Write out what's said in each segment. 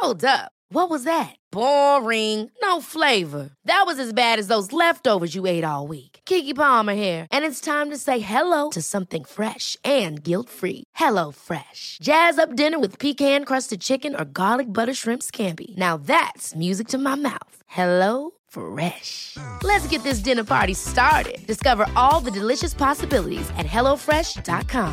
Hold up. What was that? Boring. No flavor. That was as bad as those leftovers you ate all week. Keke Palmer here, and it's time to say hello to something fresh and guilt-free. Hello Fresh. Jazz up dinner with pecan-crusted chicken or garlic butter shrimp scampi. Now that's music to my mouth. Hello Fresh. Let's get this dinner party started. Discover all the delicious possibilities at hellofresh.com.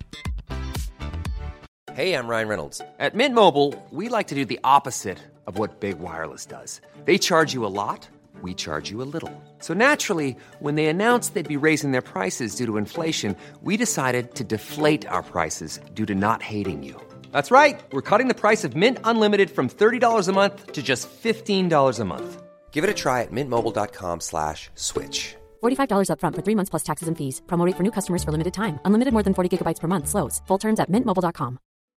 Hey, I'm Ryan Reynolds. At Mint Mobile, we like to do the opposite of what Big Wireless does. They charge you a lot, we charge you a little. So naturally, when they announced they'd be raising their prices due to inflation, we decided to deflate our prices due to not hating you. That's right. We're cutting the price of Mint Unlimited from $30 a month to just $15 a month. Give it a try at mintmobile.com/switch. $45 up front for 3 months plus taxes and fees. Promo rate for new customers for limited time. Unlimited more than 40 gigabytes per month. Slows full terms at mintmobile.com.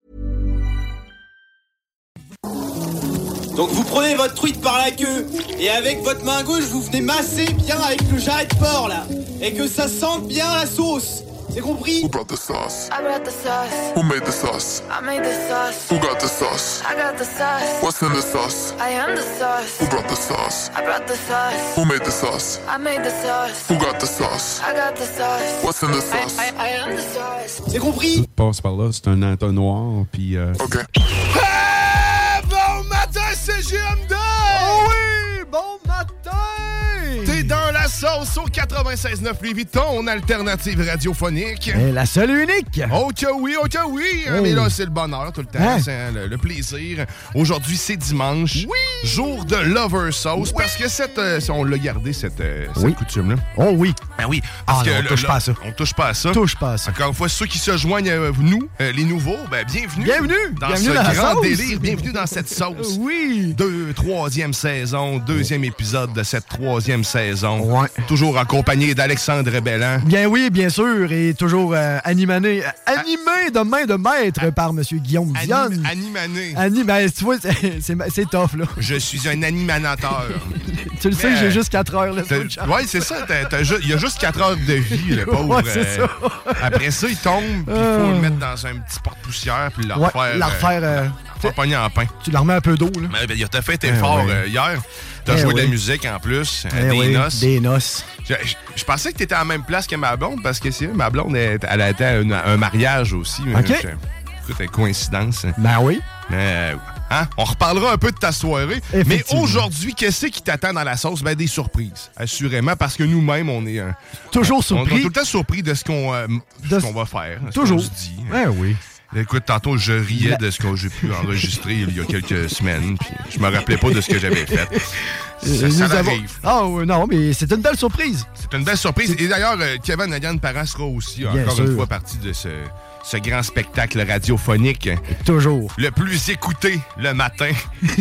Donc vous prenez votre truite par la queue et avec votre main gauche vous venez masser bien avec le jarret de porc là et que ça sente bien la sauce. C'est compris? Who brought the sauce? I brought the sauce. Who made the sauce? I made the sauce. Who got the sauce? I got the sauce. What's in the sauce? I am the sauce. Who brought the sauce? I brought the sauce. Who made the sauce? I made the sauce. Who got the sauce? I got the sauce. What's in the sauce? I am the sauce. C'est compris? Passe par là, c'est un entonnoir, puis... OK. Hey, bon matin, c'est GM2! Oh oui, bon matin! T'es dans la sauce au 96.9 Lévis, ton alternative radiophonique. Et la seule et unique! Oh que oui, oh que oui! Hey. Mais là, c'est le bonheur tout le temps, Hein? c'est le plaisir. Aujourd'hui, c'est dimanche, Oui! jour de Lover Sauce, parce que on l'a gardé, cette Oui. coutume-là. Oh oui! Ben oui, parce que non, on touche pas à ça. On touche pas à ça. Touche pas à ça. Encore une fois, ceux qui se joignent à nous, les nouveaux, ben bienvenue. Bienvenue! Dans Bienvenue ce dans la grand sauce. délire. Bienvenue dans cette sauce. Oui! Troisième saison, deuxième épisode de cette troisième saison. Ouais. Toujours accompagné d'Alexandre Belland. Bien oui, bien sûr, et toujours animé de main de maître par M. Guillaume Dionne. Animané. Ben, tu vois, c'est tough, là. Je suis un animateur. Tu le sais, j'ai juste 4 heures, là. Oui, c'est ça. Il y a juste 4 heures de vie, le pauvre. Ouais, c'est ça. Après ça, il tombe, puis il faut le mettre dans un petit porte-poussière, puis le refaire pogner en pain. Tu leur mets un peu d'eau, là. Mais il a fait effort hier. T'as joué de la musique en plus, des noces. Je pensais que t'étais à la même place que ma blonde, parce que c'est ma blonde, elle a été à un mariage aussi. OK. Écoute, coïncidence. Ben oui. On reparlera un peu de ta soirée. Mais aujourd'hui, qu'est-ce qui t'attend dans la sauce? Ben, des surprises, assurément, parce que nous-mêmes, on est toujours surpris. On est tout le temps surpris de ce qu'on va faire. Toujours. Ce qu'on se dit. Ben oui. Écoute, tantôt, je riais de ce que j'ai pu enregistrer il y a quelques semaines, puis je me rappelais pas de ce que j'avais fait. Ça arrive. Non, mais c'est une belle surprise. C'est une belle surprise. Et d'ailleurs, Kevin Naghan-Parent sera aussi, encore une fois, partie de ce grand spectacle radiophonique. Toujours. Le plus écouté le matin.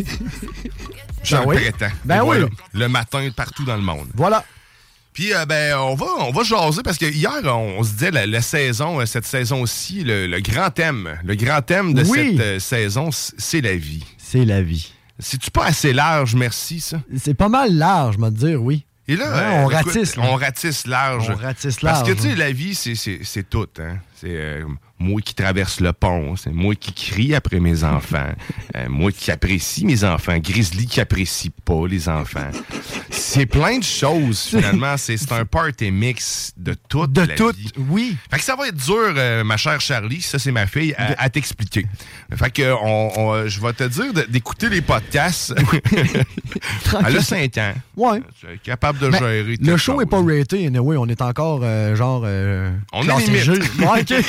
Je le prétends. Ben oui. Le matin, partout dans le monde. Voilà. Puis, on va jaser parce que hier, on se disait la saison, cette saison-ci, le grand thème de cette saison, c'est la vie. C'est la vie. C'est-tu pas assez large, merci, ça? C'est pas mal large, je vais te dire, oui. Et là, on ratisse. On ratisse large. On ratisse large. Parce que, tu sais, la vie, c'est tout, hein. C'est moi qui traverse le pont, c'est moi qui crie après mes enfants, moi qui apprécie mes enfants, Grizzly qui apprécie pas les enfants. C'est plein de choses, finalement. C'est un party mix de toute la vie. Oui. Fait que ça va être dur, ma chère Charlie, ça c'est ma fille, à t'expliquer. Fait que je vais te dire d'écouter les podcasts. Elle a 5 ans. Ouais. Tu es capable de gérer. Le show n'est pas raté, anyway, on est encore on est limite. Ouais, OK.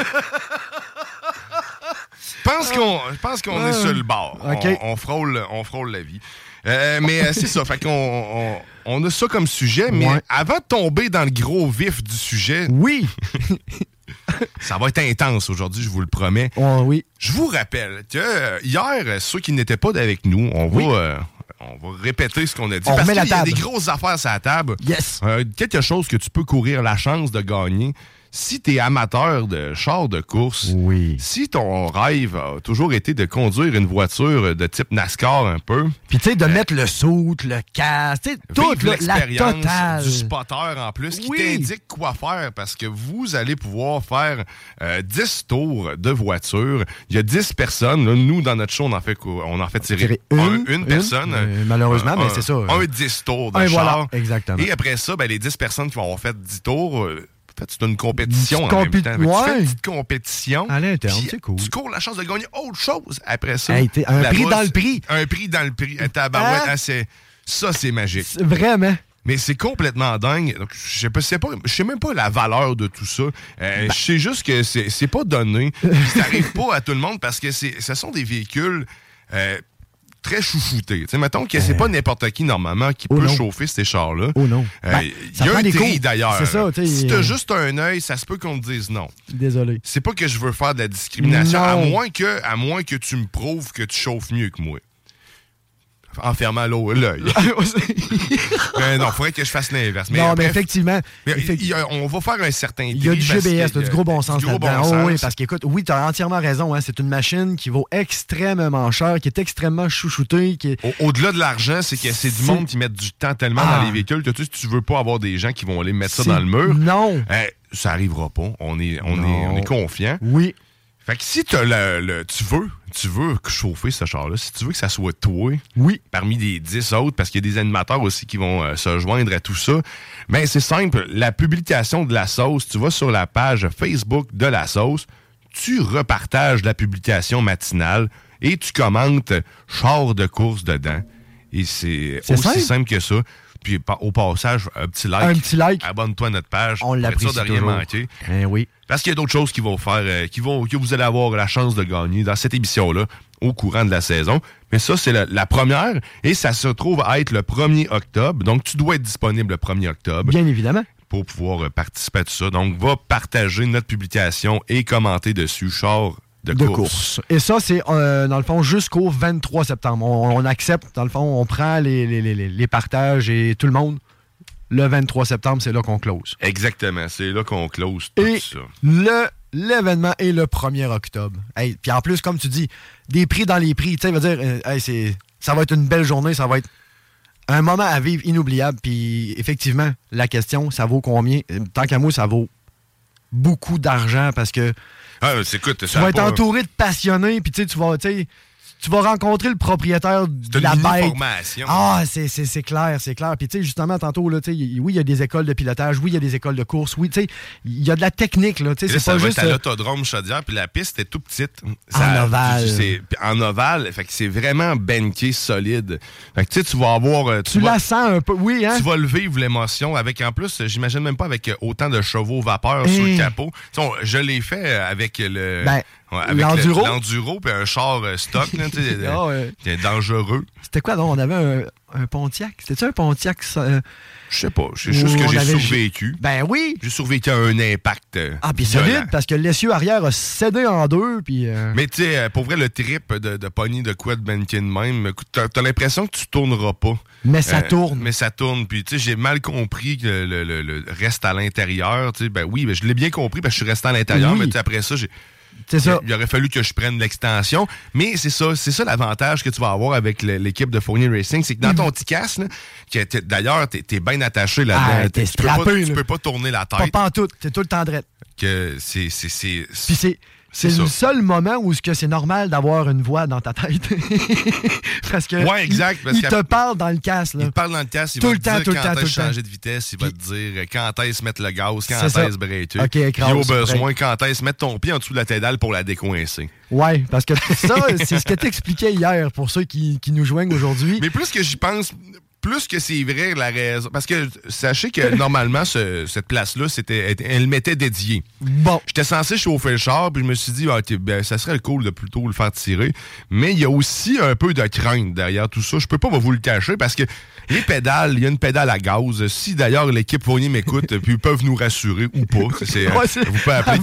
Je pense qu'on est sur le bord. Okay. On frôle la vie. Mais c'est ça. Fait qu'on on a ça comme sujet. Mais avant de tomber dans le gros vif du sujet... Oui! Ça va être intense aujourd'hui, je vous le promets. Oh, oui. Je vous rappelle que hier, ceux qui n'étaient pas avec nous, on va répéter ce qu'on a dit. On parce remet qu'il y a la table. des grosses affaires sur la table. Yes! Quelque chose que tu peux courir la chance de gagner. si t'es amateur de chars de course, si ton rêve a toujours été de conduire une voiture de type NASCAR un peu... Puis tu sais, de mettre le soute, le casque, toute la totale. Du spotter en plus qui t'indique quoi faire parce que vous allez pouvoir faire 10 tours de voiture. Il y a 10 personnes. Là, nous, dans notre show, on en fait tirer une personne. Malheureusement, mais c'est ça. 10 tours de char. Voilà, exactement. Et après ça, les 10 personnes qui vont avoir fait 10 tours... c'est une compétition en même temps. Tu fais une petite compétition. À l'interne, c'est cool. Tu cours la chance de gagner autre chose après ça. Un prix dans le prix. Un prix dans le prix. Tabarouette, ça, c'est magique. Vraiment. Mais c'est complètement dingue. Donc, je sais même pas la valeur de tout ça. Je sais juste que c'est pas donné. Ça arrive pas à tout le monde parce que ce sont des véhicules... très chouchouté. Mettons que c'est pas n'importe qui, normalement, qui peut chauffer ces chars-là. Oh non. Il y a un tri, d'ailleurs. C'est ça, si t'as juste un œil, ça se peut qu'on te dise non. Désolé. C'est pas que je veux faire de la discrimination, à moins que tu me prouves que tu chauffes mieux que moi. En fermant l'œil. Non, il faudrait que je fasse l'inverse. Mais effectivement. On va faire un certain tri. Il y a du GBS, du gros bon sens là-dedans. Oui, parce qu'écoute, tu as entièrement raison. C'est une machine qui vaut extrêmement cher, qui est extrêmement chouchoutée. Au-delà de l'argent, c'est que c'est du monde qui met du temps tellement dans les véhicules que tu veux pas avoir des gens qui vont aller mettre ça dans le mur. Non. Ça arrivera pas. On est confiant. Oui. Fait que si tu veux chauffer ce char-là, si tu veux que ça soit toi, parmi les 10 autres, parce qu'il y a des animateurs aussi qui vont se joindre à tout ça, mais c'est simple, la publication de la sauce, tu vas sur la page Facebook de la sauce, tu repartages la publication matinale et tu commentes char de course dedans. Et c'est aussi simple que ça. Puis au passage, un petit like. Abonne-toi à notre page. On l'apprécie de rien manquer. Oui. Parce qu'il y a d'autres choses qui vont faire, que vous allez avoir la chance de gagner dans cette émission-là au courant de la saison. Mais ça, c'est la première et ça se trouve à être le 1er octobre. Donc, tu dois être disponible le 1er octobre. Bien évidemment. Pour pouvoir participer à tout ça. Donc, va partager notre publication et commenter dessus. Char de course. Et ça, c'est, dans le fond, jusqu'au 23 septembre. On accepte, dans le fond, on prend les partages et tout le monde. Le 23 septembre, c'est là qu'on close. Exactement, c'est là qu'on close tout ça. L'événement est le 1er octobre. Puis en plus, comme tu dis, des prix dans les prix. Tu sais, veut dire, ça va être une belle journée, ça va être un moment à vivre inoubliable. Puis effectivement, la question, ça vaut combien? Tant qu'à moi, ça vaut beaucoup d'argent parce que tu vas être entouré de passionnés, puis tu vas rencontrer le propriétaire de la bête. Formation. C'est clair. Puis tu sais, justement, tantôt, là, oui, il y a des écoles de pilotage, oui, il y a des écoles de course, oui, tu sais, il y a de la technique, là. Tu sais, c'est pas juste... à l'autodrome Chaudière, puis la piste est tout petite. En ovale. En ovale, fait que c'est vraiment banqué solide. Fait que tu sais, tu vas avoir... Tu la sens un peu, oui, hein? Tu vas le vivre, l'émotion, avec, en plus, j'imagine même pas avec autant de chevaux vapeur sur le capot. Je l'ai fait avec le... avec l'enduro puis un char stock, là, qui est dangereux. C'était quoi, donc? On avait un Pontiac? C'était-tu un Pontiac? Je sais pas. C'est juste que j'ai survécu. Ben oui! J'ai survécu à un impact. Puis solide, parce que l'essieu arrière a cédé en deux. Puis Mais tu sais, pour vrai, le trip de pogner de quoi de banking même, écoute, t'as l'impression que tu tourneras pas. Mais ça tourne. Mais ça tourne. Puis tu sais, j'ai mal compris que le reste à l'intérieur. Tu sais, je l'ai bien compris parce que je suis resté à l'intérieur, mais après ça, c'est ça. Il aurait fallu que je prenne l'extension. Mais c'est ça l'avantage que tu vas avoir avec l'équipe de Fournier Racing. C'est que dans ton petit casque, d'ailleurs, t'es bien attaché là-dedans. Tu peux pas tourner la tête. Pas en tout. T'es tout le temps drette. Que Puis c'est le seul moment où c'est normal d'avoir une voix dans ta tête. Parce que exact, il te parle dans le casque. Là. Il te parle dans le casque, il va te dire quand est-ce changer de vitesse, il va te dire quand est-ce mettre le gaz, quand est-ce breaker. Puis au besoin, quand est-ce mettre ton pied en dessous de la pédale pour la décoincer. Ouais, parce que ça, c'est ce que t'expliquais hier pour ceux qui nous joignent aujourd'hui. Mais plus que j'y pense... Plus que c'est vrai la raison. Parce que sachez que normalement, cette place-là, elle m'était dédiée. Bon. J'étais censé chauffer le char, puis je me suis dit, ça serait cool de plutôt le faire tirer. Mais il y a aussi un peu de crainte derrière tout ça. Je peux pas vous le cacher parce que les pédales, il y a une pédale à gaz. Si d'ailleurs l'équipe Fournier m'écoute, puis ils peuvent nous rassurer ou pas. Vous pouvez appeler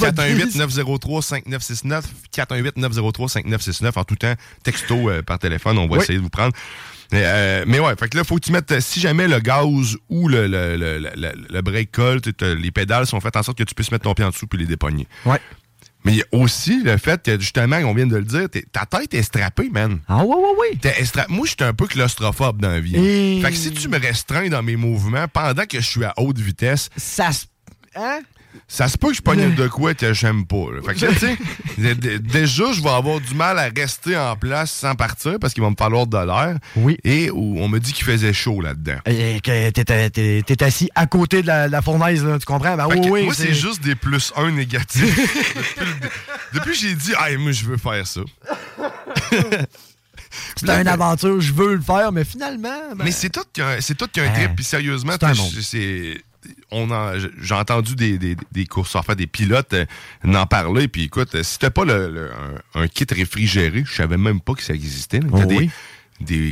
418-903-5969. 418-903-5969 en tout temps. Texto par téléphone, on va essayer de vous prendre. Mais ouais, fait que là, faut que tu mettes, si jamais le gaz ou le brake colle, les pédales sont faites en sorte que tu puisses mettre ton pied en dessous puis les dépogner. Ouais. Mais il y a aussi le fait que, justement, on vient de le dire, ta tête est strappée, man. Ah oui. Moi, je suis un peu claustrophobe dans la vie. Et... Fait que si tu me restreins dans mes mouvements pendant que je suis à haute vitesse... Ça se... Hein? Ça se peut que je pogne de quoi que j'aime pas. Là. Fait que, tu sais, déjà, je vais avoir du mal à rester en place sans partir parce qu'il va me falloir de l'air. Oui. Et on me dit qu'il faisait chaud là-dedans. Et que t'es assis à côté de la fournaise, là, tu comprends? Ben, oui, moi, c'est juste des +1 négatifs. depuis j'ai dit, moi, je veux faire ça. C'est une aventure, je veux le faire, mais finalement... Ben... Mais c'est tout qu'un trip, puis sérieusement, j'ai entendu des courseurs, des pilotes en parler, puis écoute, si t'as pas un kit réfrigéré, je savais même pas que ça existait. T'as des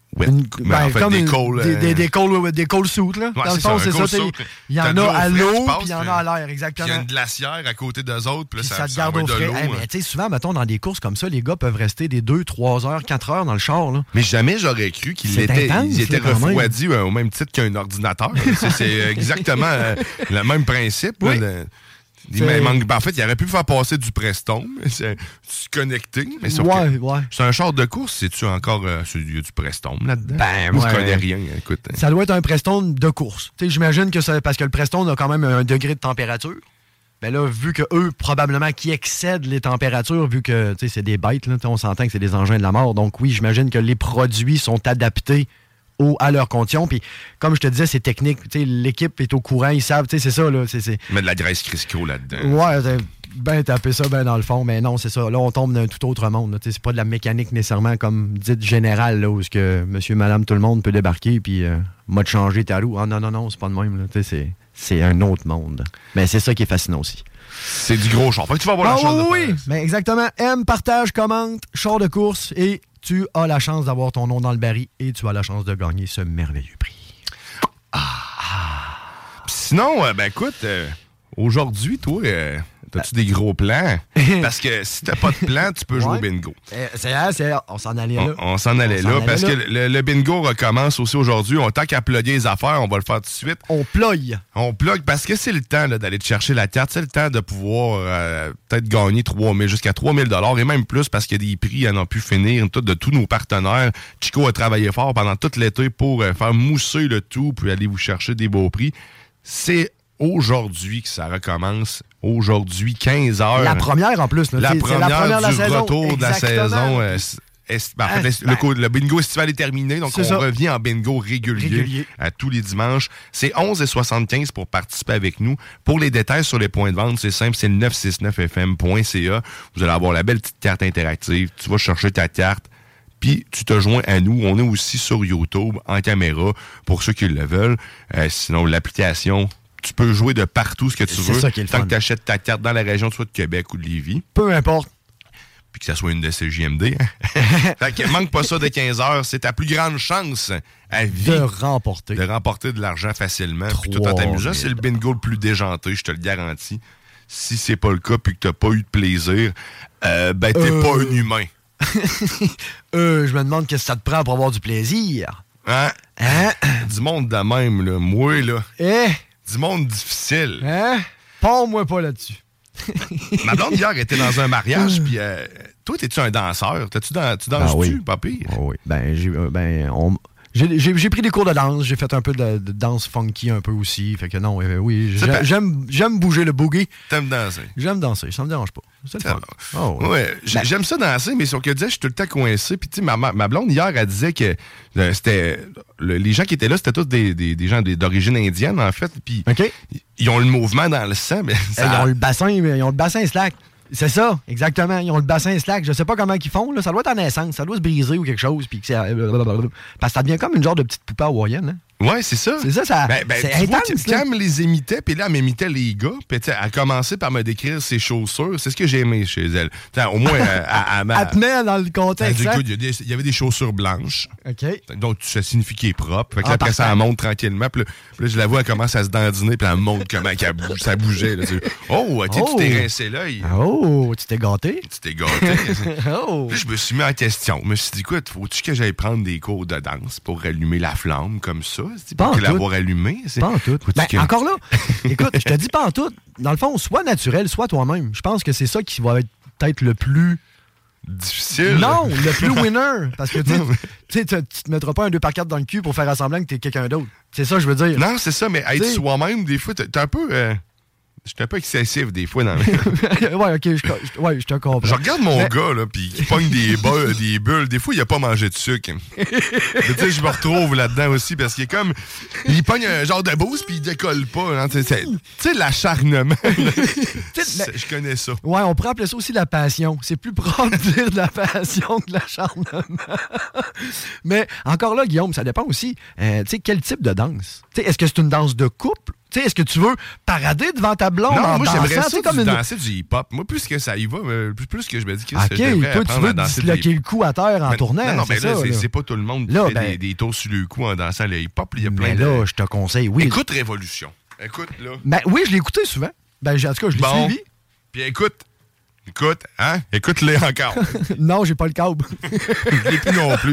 cold suits, là. Ouais, dans le fond, c'est ça. Il y en a à l'eau, puis il y en a à l'air, exactement. Il y a une glacière à côté d'eux autres, puis ça te garde au frais. Mais tu sais, souvent, mettons, dans des courses comme ça, les gars peuvent rester des 2, 3 heures, 4 heures dans le char, là. Mais jamais j'aurais cru qu'ils étaient refroidis au même titre qu'un ordinateur. C'est exactement le même principe. Oui. En fait, il aurait pu faire passer du Preston, se connecter. Mais c'est un char de course, c'est-tu encore il y a du Preston là-dedans? Moi, je connais rien. Écoute. Ça doit être un Preston de course. J'imagine que c'est parce que le Preston a quand même un degré de température. Ben là, vu que eux, probablement, qui excèdent les températures, vu que c'est des bêtes, là, on s'entend que c'est des engins de la mort. Donc oui, j'imagine que les produits sont adaptés à leurs conditions. Puis, comme je te disais, c'est technique. L'équipe est au courant, ils savent, c'est ça. Là, Mais de la graisse Crisco là-dedans. Ouais, ben taper ça ben dans le fond, mais non, c'est ça. Là, on tombe dans un tout autre monde. C'est pas de la mécanique nécessairement comme dite générale, là, où ce que monsieur, madame, tout le monde peut débarquer puis m'a changé ta roue. Ah non, c'est pas de même. Là, c'est un autre monde. Mais c'est ça qui est fascinant aussi. C'est du gros char. Fait que tu vas avoir la chance de faire. Mais exactement. Aime, partage, commente, char de course et tu as la chance d'avoir ton nom dans le baril et tu as la chance de gagner ce merveilleux prix. Sinon, écoute, aujourd'hui, toi, t'as-tu des gros plans? Parce que si t'as pas de plan, tu peux jouer au bingo. On s'en allait là. On s'en allait là parce que le bingo recommence aussi aujourd'hui. On t'a qu'à plugger les affaires, on va le faire tout de suite. On plug parce que c'est le temps là, d'aller te chercher la carte. C'est le temps de pouvoir peut-être gagner jusqu'à 3 000 et même plus parce qu'il y a des prix à n'en plus finir de tous nos partenaires. Chico a travaillé fort pendant tout l'été pour faire mousser le tout puis aller vous chercher des beaux prix. C'est aujourd'hui que ça recommence. Aujourd'hui, 15h. La première, en plus. Là, la première du retour de la saison. Le bingo estival est terminé, donc on revient en bingo régulier à tous les dimanches. C'est 11,75 pour participer avec nous. Pour les détails sur les points de vente, c'est simple, c'est le 969fm.ca. Vous allez avoir la belle petite carte interactive. Tu vas chercher ta carte, puis tu te joins à nous. On est aussi sur YouTube, en caméra, pour ceux qui le veulent. Sinon, l'application... Tu peux jouer de partout ce que tu veux. C'est ça qui est le fun. Tant que tu achètes ta carte dans la région, soit de Québec ou de Lévis. Peu importe. Puis que ça soit une de CJMD. Fait que manque pas ça de 15h. C'est ta plus grande chance à vie de remporter de l'argent facilement. Puis tout en t'amusant. C'est le bingo le plus déjanté, je te le garantis. Si c'est pas le cas puis que t'as pas eu de plaisir, t'es pas un humain. Je me demande qu'est-ce que ça te prend pour avoir du plaisir. Hein? Du monde de même, là. Moi, là. Du monde difficile. Pends-moi pas là-dessus. Ma blonde hier était dans un mariage, puis toi, t'es-tu un danseur? Tu danses-tu, pas pire? Oui. J'ai pris des cours de danse, j'ai fait un peu de danse funky un peu aussi. Fait que non, oui, j'aime bouger le boogie. T'aimes danser? J'aime danser, ça me dérange pas. C'est le fun. J'aime ça danser, mais sauf que je suis tout le temps coincé. Puis tu sais, ma blonde hier, elle disait que c'était les gens qui étaient là, c'était tous des gens d'origine indienne, en fait. Puis ils ont le mouvement dans le sang. Mais ils ont le bassin slack. C'est ça, exactement. Ils ont le bassin slack. Je sais pas comment ils font. Là. Ça doit être en essence. Ça doit se briser ou quelque chose. Puis parce que ça devient comme une genre de petite poupée hawaïenne. Hein? Ouais, c'est ça. C'est ça, c'est tu vois, intense. quand elle me les imitait, puis là, elle m'imitait les gars, puis elle a commencé par me décrire ses chaussures. C'est ce que j'ai aimé chez elle. T'sais, au moins, elle te met dans le elle contexte. dit, hein? écoute, il y avait des chaussures blanches. OK. Donc, ça signifie qu'il est propre. Fait que là, après, parfait. ça monte tranquillement. Puis là, je la vois, elle commence à se dandiner, puis elle montre comment ça bougeait. Là. Oh, tu t'es rincé l'œil. Oh, tu t'es gâté? Tu t'es gâté. Oh. Puis je me suis mis en question. Je me suis dit, écoute, faut-tu que j'aille prendre des cours de danse pour allumer la flamme comme ça? Pas en Pour tout. l'avoir allumée? Pas en tout. Ben, que... Encore là, écoute, je te dis pas en tout. Dans le fond, sois naturel, sois toi-même. Je pense que c'est ça qui va être peut-être le plus... difficile. Non, le plus winner. Parce que tu sais, tu te mettras pas un 2x4 dans le cul pour faire semblant que t'es quelqu'un d'autre. C'est ça, je veux dire. Non, c'est ça, mais être T'sais... soi-même, des fois, t'es un peu... Je suis un peu excessif des fois dans ouais, ok, je te comprends. Je regarde mon gars, là, puis il pogne des bulles. Des fois, il a pas mangé de sucre. Tu sais, je me retrouve là-dedans aussi parce qu'il est comme. Il pogne un genre de boost, puis il décolle pas. Tu sais, l'acharnement. Je connais ça. Ouais, on pourrait appeler ça aussi la passion. C'est plus propre de dire de la passion que de l'acharnement. Mais encore là, Guillaume, ça dépend aussi. Tu sais, quel type de danse? Tu sais, est-ce que c'est une danse de couple? Tu sais, est-ce que tu veux parader devant ta blonde non, en moi, dansant? j'aimerais ça comme danser du hip-hop. Moi, plus que ça y va, plus que je me dis que OK, toi, tu veux disloquer le cou à terre en tournant. Non, mais là, ça, c'est pas tout le monde qui là, fait des tours sur le cou en dansant le hip-hop. Il y a plein mais là, je te conseille, oui. Écoute Révolution. Écoute, là. Ben oui, je l'ai écouté souvent. Ben, en tout cas, je l'ai suivi. Puis écoute, hein? Écoute-les encore. Non, j'ai pas le câble. Je l'ai plus non plus.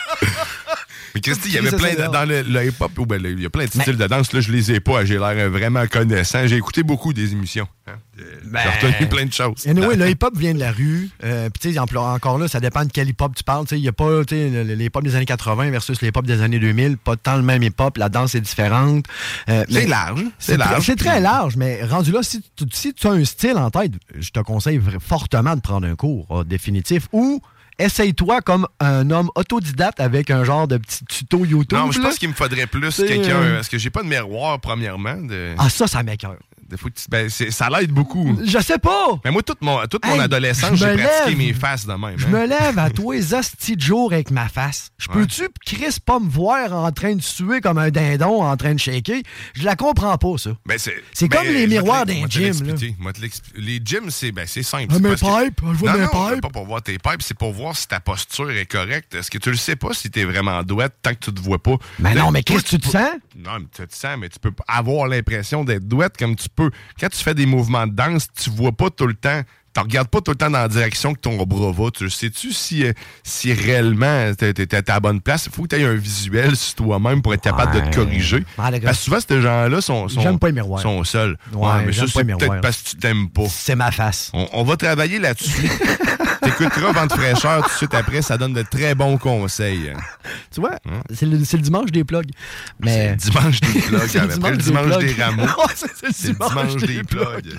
Mais Christy, il y avait plein dans le hip-hop, il y a plein de styles de danse, là, je les ai pas, j'ai l'air vraiment connaissant. J'ai écouté beaucoup des émissions. Hein? J'ai retenu plein de choses. Anyway, le hip-hop vient de la rue. Puis tu sais, encore là, ça dépend de quel hip-hop tu parles. Il n'y a pas les hip-hop des années 80 versus les hip-hop des années 2000. Pas tant le même hip-hop, la danse est différente. C'est large. C'est très large, mais rendu là, si tu as un style en tête, je te conseille fortement de prendre un cours définitif ou... Essaye-toi comme un homme autodidacte avec un genre de petit tuto YouTube. Non, je pense qu'il me faudrait plus quelqu'un... Parce que j'ai pas de miroir, premièrement. Ah, ça m'écoeure. Ça l'aide beaucoup. Je sais pas. Mais moi, toute mon adolescence, j'ai pratiqué mes faces de même. Je me lève à tous les hosties de jour avec ma face. Je peux-tu, Chris, pas me voir en train de suer comme un dindon en train de shaker? Je la comprends pas, ça. C'est comme les miroirs d'un gym. Les gyms, c'est simple. Mes pipes, je vois mes pipes. Non, pas pour voir tes pipes, c'est pour voir si ta posture est correcte. Est-ce que tu le sais pas si t'es vraiment douette tant que tu te vois pas? Mais non, mais Chris, tu te sens? Non, mais tu te sens, mais tu peux avoir l'impression d'être douette comme tu peux. Quand tu fais des mouvements de danse, tu vois pas tout le temps. Tu regardes pas tout le temps dans la direction que ton bras va. Tu sais-tu si réellement t'es à la bonne place? Il faut que tu aies un visuel sur toi-même pour être capable de te corriger. Parce que souvent, ces gens-là sont seuls. Ouais, mais ça, c'est peut-être parce que tu t'aimes pas. C'est ma face. On va travailler là-dessus. T'écouteras Vente fraîcheur tout de suite après. Ça donne de très bons conseils. Tu vois, c'est le dimanche des plugs. Mais... C'est le dimanche des plugs. Après le dimanche des rameaux. C'est le dimanche des plugs.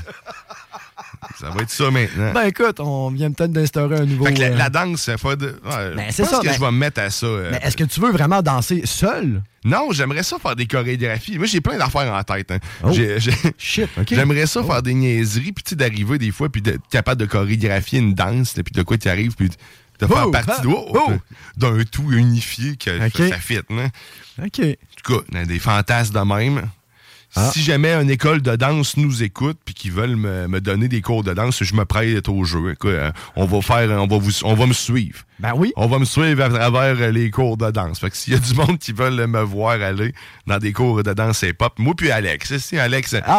Ça va être ça maintenant. Ben écoute, on vient peut-être d'instaurer un nouveau... Fait que la danse, c'est pas de... c'est ça. Que je vais me mettre à ça. Mais est-ce que tu veux vraiment danser seul? Non, j'aimerais ça faire des chorégraphies. Moi, j'ai plein d'affaires en tête. Hein. Oh. Shit, OK. J'aimerais ça faire des niaiseries, puis d'arriver des fois, puis d'être capable de chorégraphier une danse, puis de quoi tu arrives, puis de faire partie d'un tout unifié que ça fit. Hein. OK. En tout cas, des fantasmes de même. Si jamais une école de danse nous écoute puis qu'ils veulent me donner des cours de danse, je me prête au jeu. Écoute, on va me suivre. Ben oui. On va me suivre à travers les cours de danse. Fait que s'il y a du monde qui veulent me voir aller dans des cours de danse hip-hop, moi puis Alex. Si Alex. ouais.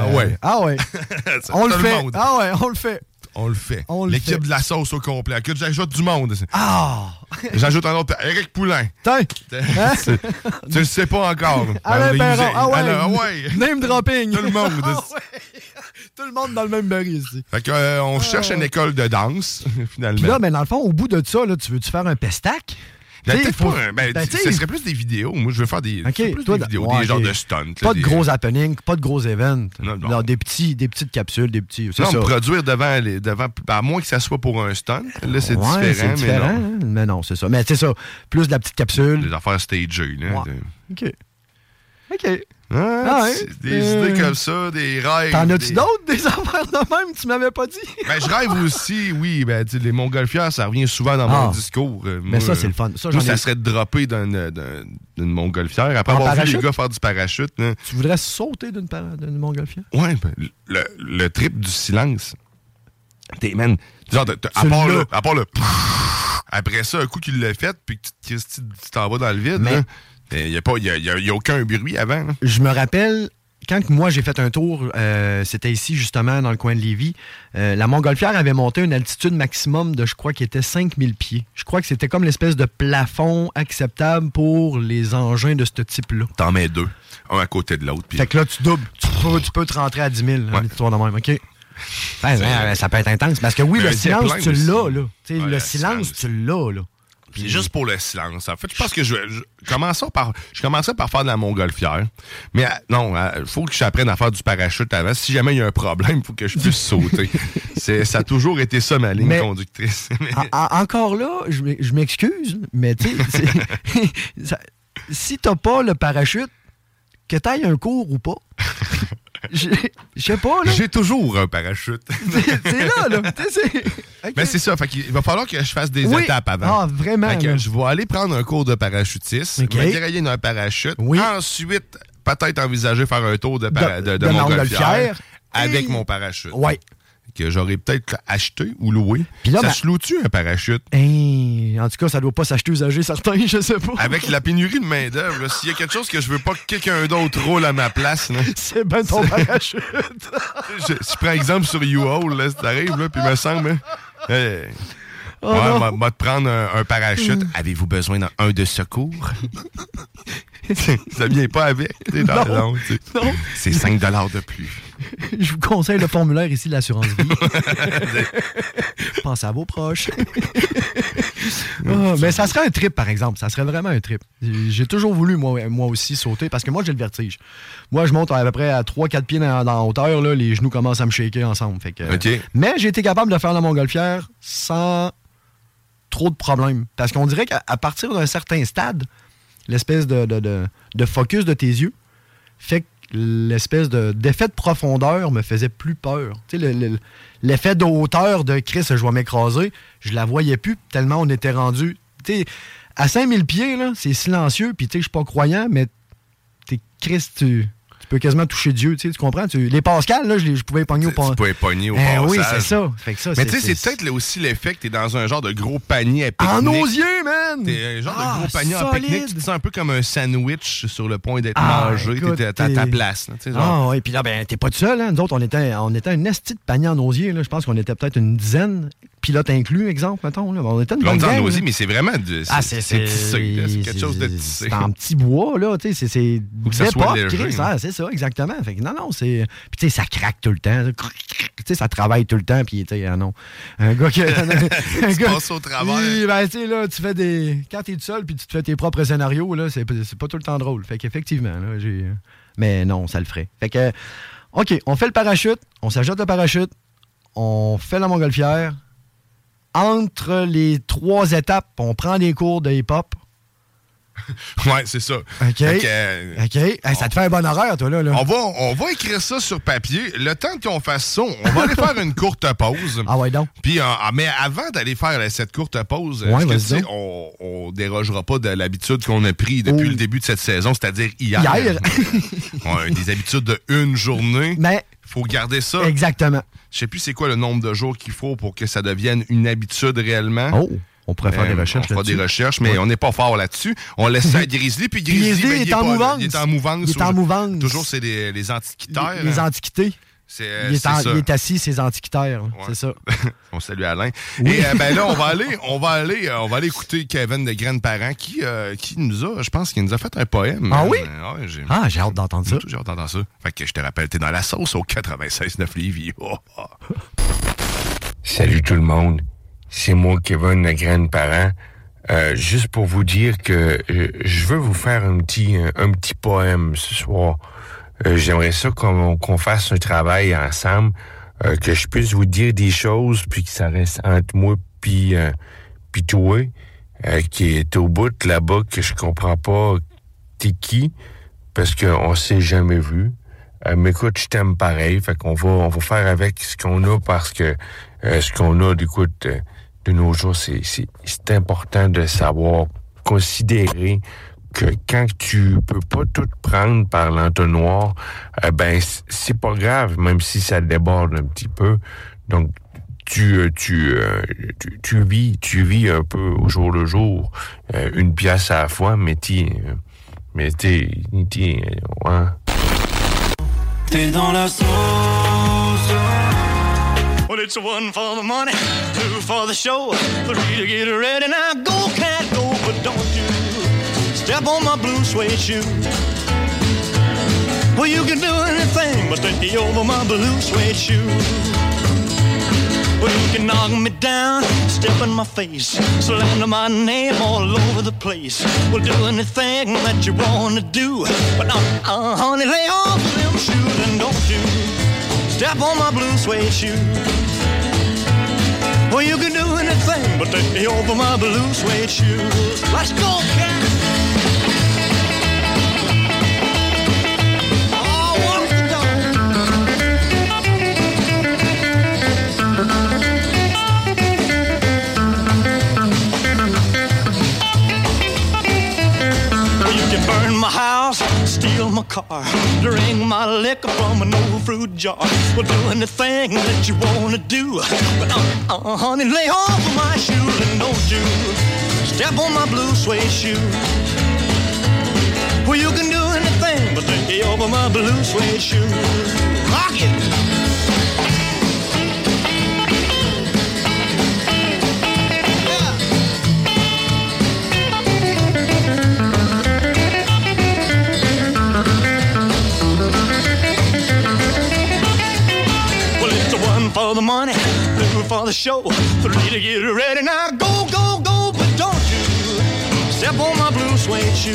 On le fait. On le fait. On le fait. L'équipe de la sauce au complet. Que j'ajoute du monde. J'ajoute un autre. Éric Poulain. Tu le sais pas encore. Alain Perron. Ouais. Name dropping. Tout le monde. Tout le monde dans le même baril ici. Fait que on cherche une école de danse, finalement. Puis là, mais dans le fond, au bout de ça, là, tu veux-tu faire un pestac? Ce serait plus des vidéos. Moi, je veux faire des vidéos, des genres de stunts. Pas de gros happenings, pas de gros events. Non, des petites capsules, des petits... Non, produire devant... À moins que ça soit pour un stunt. Là, c'est différent. Mais non, c'est ça. Mais c'est ça, plus de la petite capsule. Des affaires stagées. Là. OK. Ouais. Des idées comme ça, des rêves. T'en as-tu d'autres, des affaires de même, tu m'avais pas dit? Ben, je rêve aussi, oui. Ben, les montgolfières, ça revient souvent dans mon discours. Mais ça, c'est le fun. Ça serait de dropper d'une montgolfière. Après avoir vu les gars faire du parachute. Là. Tu voudrais sauter d'une montgolfière? Ouais, ben, le trip du silence. Man, genre, à part le... Après ça, un coup qu'il l'a fait, puis que tu t'en vas dans le vide, il n'y a aucun bruit avant. Là. Je me rappelle, quand moi j'ai fait un tour, c'était ici justement dans le coin de Lévis, la montgolfière avait monté une altitude maximum de, je crois, qui était 5000 pieds. Je crois que c'était comme l'espèce de plafond acceptable pour les engins de ce type-là. T'en mets 2, un à côté de l'autre. Puis... Fait que là, tu doubles. Tu peux te rentrer à 10 000, une histoire de même, OK? Ça peut être intense. Parce que oui, le silence, tu l'as, là. Le silence, tu l'as, là. C'est juste pour le silence. En fait, je pense que je commençais par faire de la montgolfière. Mais non, il faut que j'apprenne à faire du parachute avant. Si jamais il y a un problème, il faut que je puisse sauter. Ça a toujours été ça, ma ligne conductrice. Encore là, je m'excuse, mais tu sais, si t'as pas le parachute, que t'ailles un cours ou pas... Je sais pas, là. J'ai toujours un parachute. C'est là. Okay. Mais c'est ça. Fait qu'il va falloir que je fasse des étapes avant. Ah, vraiment. Fait que je vais aller prendre un cours de parachutisme. Okay. Je vais dérailler dans un parachute. Oui. Ensuite, peut-être envisager faire un tour de montgolfière avec mon parachute. Oui. Que j'aurais peut-être acheté ou loué. Là, ça se loue-tu un parachute? En tout cas, ça doit pas s'acheter usagé, certains, je sais pas. Avec la pénurie de main-d'œuvre, s'il y a quelque chose que je veux pas que quelqu'un d'autre roule à ma place, là, c'est ben ton parachute. je prends exemple sur U-Haul, là, si t'arrives, là, puis il me semble. Moi, te prendre un parachute. Avez-vous besoin d'un de secours? Ça vient pas avec. Non. C'est 5 $ de plus. Je vous conseille le formulaire ici de l'assurance vie. Pensez à vos proches. Mais ça serait un trip, par exemple. Ça serait vraiment un trip. J'ai toujours voulu, moi aussi, sauter, parce que moi, j'ai le vertige. Moi, je monte à peu près à 3-4 pieds dans la hauteur. Là, les genoux commencent à me shaker ensemble. Fait que, okay. Mais j'ai été capable de faire la montgolfière sans trop de problèmes. Parce qu'on dirait qu'à partir d'un certain stade, l'espèce de focus de tes yeux fait que l'espèce d'effet de profondeur me faisait plus peur. Tu sais, l'effet de hauteur de Chris, je vais m'écraser, je la voyais plus tellement on était rendu. Tu sais, à 5000 pieds, là, c'est silencieux, puis tu sais, je suis pas croyant, mais t'es Chris, tu peux quasiment toucher Dieu, tu comprends? Les Pascal, là, je pouvais pogner au passage. Tu pouvais pogner au passage. Oui, c'est ça. Fait que ça. Mais tu sais, c'est peut-être aussi l'effet que t'es dans un genre de gros panier à pique-nique. En osier, man! T'es un genre de gros panier à pique-nique. Tu te sens un peu comme un sandwich sur le point d'être mangé. Écoute, t'es à ta place. Là, oui, puis là, ben, t'es pas tout seul. Hein? Nous autres, on était un esti de panier en osier. Là. Je pense qu'on était peut-être une dizaine. Pilote inclus, exemple, mettons. Là. On était une bonne gang. Osier, mais c'est vraiment c'est tissé. C'est quelque chose de tissé. C'est en petit bois, là. C'est des pop, léger, c'est ça, exactement. Fait que non, c'est... Puis tu sais, ça craque tout le temps. Tu sais, ça travaille tout le temps. Puis tu sais, non. Un gars qui... tu passes au travers. Ben, tu sais, là, tu fais des... Quand t'es tout seul, puis tu te fais tes propres scénarios, là, c'est pas tout le temps drôle. Fait qu'effectivement, là, j'ai... Mais non, ça le ferait. Fait que... OK, on fait le parachute. On s'ajoute le parachute. On fait la montgolfière. Entre les 3 étapes, on prend des cours de hip-hop. Ouais, c'est ça. OK. Hey, ça te fait un bon horaire, toi, là. On va écrire ça sur papier. Le temps qu'on fasse ça, on va aller faire une courte pause. Ah ouais, donc. Puis, mais avant d'aller faire cette courte pause, on dérogera pas de l'habitude qu'on a pris depuis le début de cette saison, c'est-à-dire hier. Des habitudes de une journée. Mais... faut garder ça. Exactement. Je sais plus c'est quoi le nombre de jours qu'il faut pour que ça devienne une habitude réellement. Oh, on pourrait faire des recherches là-dessus. On fera des recherches, mais on n'est pas fort là-dessus. On laisse ça à Grizzly, puis Grizzly, il est en mouvance. Il est en mouvance. Il est en mouvance. Toujours, c'est les antiquitaires. Les antiquités. Il est assis, ses antiquitaires. Ouais. C'est ça. On salue Alain. Oui. Et là, on va aller écouter Kevin de Graine-Parent qui nous a, je pense qu'il nous a fait un poème. Ah oui? J'ai hâte d'entendre ça. J'ai hâte d'entendre ça. Fait que je te rappelle, t'es dans la sauce au 96.9 Lévis. Salut tout le monde. C'est moi, Kevin de Graine-Parent. Juste pour vous dire que je veux vous faire un petit poème ce soir. J'aimerais ça qu'on fasse un travail ensemble, que je puisse vous dire des choses, puis que ça reste entre moi puis toi, qui est au bout là-bas, que je comprends pas t'es qui, parce qu'on s'est jamais vu. Mais écoute, je t'aime pareil, fait qu'on va faire avec ce qu'on a parce que ce qu'on a, écoute, de nos jours, c'est important de savoir considérer que quand tu peux pas tout prendre par l'entonnoir, ben c'est pas grave, même si ça déborde un petit peu. Donc tu vis un peu au jour le jour, une pièce à la fois, mais t'es ouais. T'es dans la sauce. Well, it's one for the money, two for the show, three to get ready. Now go, cat, go, but don't you step on my blue suede shoe. Well, you can do anything but take me over my blue suede shoe. Well, you can knock me down, step in my face, slander my name all over the place. Well, do anything that you wanna do, but honey, lay off them shoes and don't you step on my blue suede shoe. Well, you can do anything but take me over my blue suede shoes. Let's go, cat! Burn my house, steal my car, drink my liquor from an old fruit jar. Well, do anything that you wanna do, but honey, lay off of my shoes and don't you step on my blue suede shoe. Well, you can do anything but lay over my blue suede shoe. Rock it! For the money, two for the show, three to get ready. Now go, go, go, but don't you step on my blue suede shoe.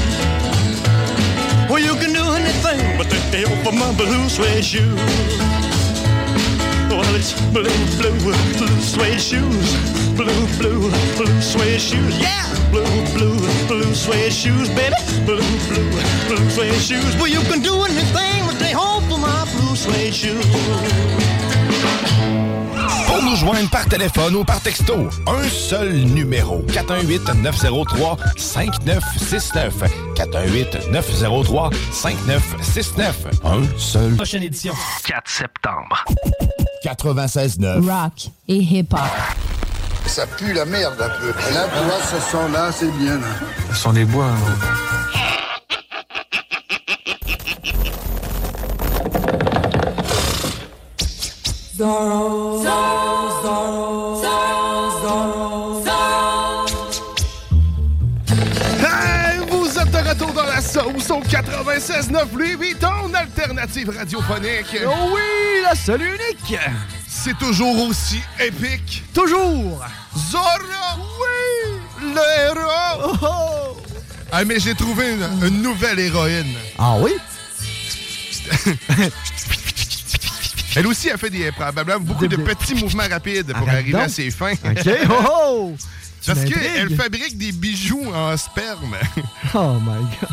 Well, you can do anything but take me off of my blue suede shoe. Well, it's blue, blue, blue suede shoes. Blue, blue, blue suede shoes. Yeah! Blue, blue, blue suede shoes, baby. Blue, blue, blue suede shoes. Well, you can do anything but stay home for my blue suede shoes. Pour nous joindre par téléphone ou par texto, un seul numéro. 418-903-5969. 418-903-5969. Un seul. Prochaine édition. 4 septembre. 96.9. Rock et hip-hop. Ça pue la merde un peu. Et là, tu vois, ce son-là, c'est bien. Là. Ce sont des bois. Zorro, Zorro, Zorro, Zorro, Zorro. Hey, vous êtes de retour dans la sauce au 96.9 Lévis, ton alternative radiophonique. Oh oui, la seule unique. C'est toujours aussi épique. Toujours. Zorro, oui, le héros. Oh, oh. Ah, mais j'ai trouvé une nouvelle héroïne. Ah oui? Elle aussi a fait probablement beaucoup de petits mouvements rapides pour arriver à ses fins. OK, oh! Parce qu'elle fabrique des bijoux en sperme. Oh my God.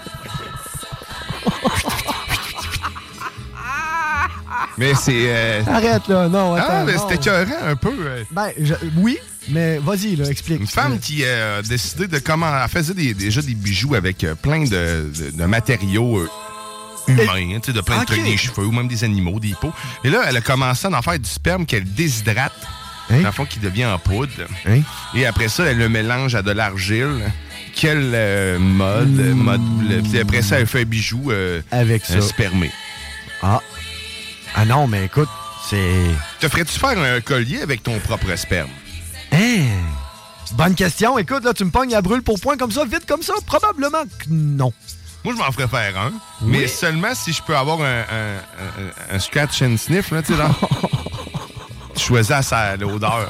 Mais c'est... Arrête, là, non, attends. Ah, mais c'était écœurant un peu. Ben, oui, mais vas-y, là, explique. Une femme qui a décidé de comment... Elle faisait déjà des bijoux avec plein de matériaux... humain, tu sais, de plein de trucs, des cheveux ou même des animaux, des peaux. Et là, elle a commencé à en faire du sperme qu'elle déshydrate, dans le fond, qui devient en poudre. Et après ça, elle le mélange à de l'argile. Quel mode. Puis après ça, elle fait un bijou avec ça. Spermé. Ah non, mais écoute, c'est... Te ferais-tu faire un collier avec ton propre sperme? Hein? Bonne question. Écoute, là, tu me pognes à brûle pour point comme ça, vite comme ça? Probablement que non. Moi, je m'en ferais faire un, mais seulement si je peux avoir un scratch and sniff, là, tu sais, là. Je choisis l'odeur.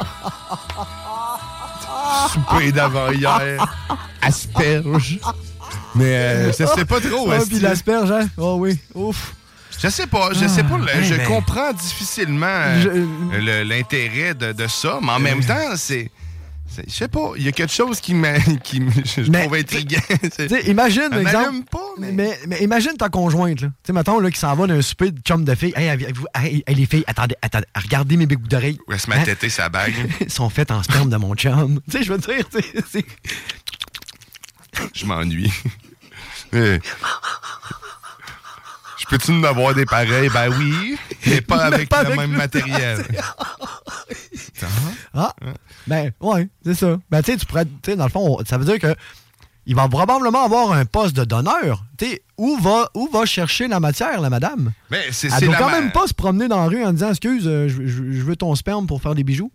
Souper d'avant-hier, asperge. Mais je sais pas trop. Puis l'asperge, hein? Oh oui, ouf. Je sais pas. Je comprends difficilement l'intérêt de ça, mais en même temps, c'est... Je sais pas, il y a quelque chose qui je trouve intriguant. Imagine, elle exemple. m'allume pas, mais imagine ta conjointe, là. Tu sais, mettons, là, qui s'en va d'un souper de chum de filles. Hey, les filles, attendez, regardez mes boucles d'oreilles. Elle se met à têter sa bague. Ils sont faites en sperme de mon chum. Tu sais, je veux dire, c'est... Je m'ennuie. Je peux-tu en avoir des pareils? Ben oui, mais pas avec le même matériel. Ben, ouais, c'est ça. Ben, tu sais, tu pourrais, tu sais, dans le fond, ça veut dire que il va probablement avoir un poste de donneur. Tu sais, où va chercher la matière, la madame? Mais elle doit quand même pas se promener dans la rue en disant, excuse, je veux ton sperme pour faire des bijoux.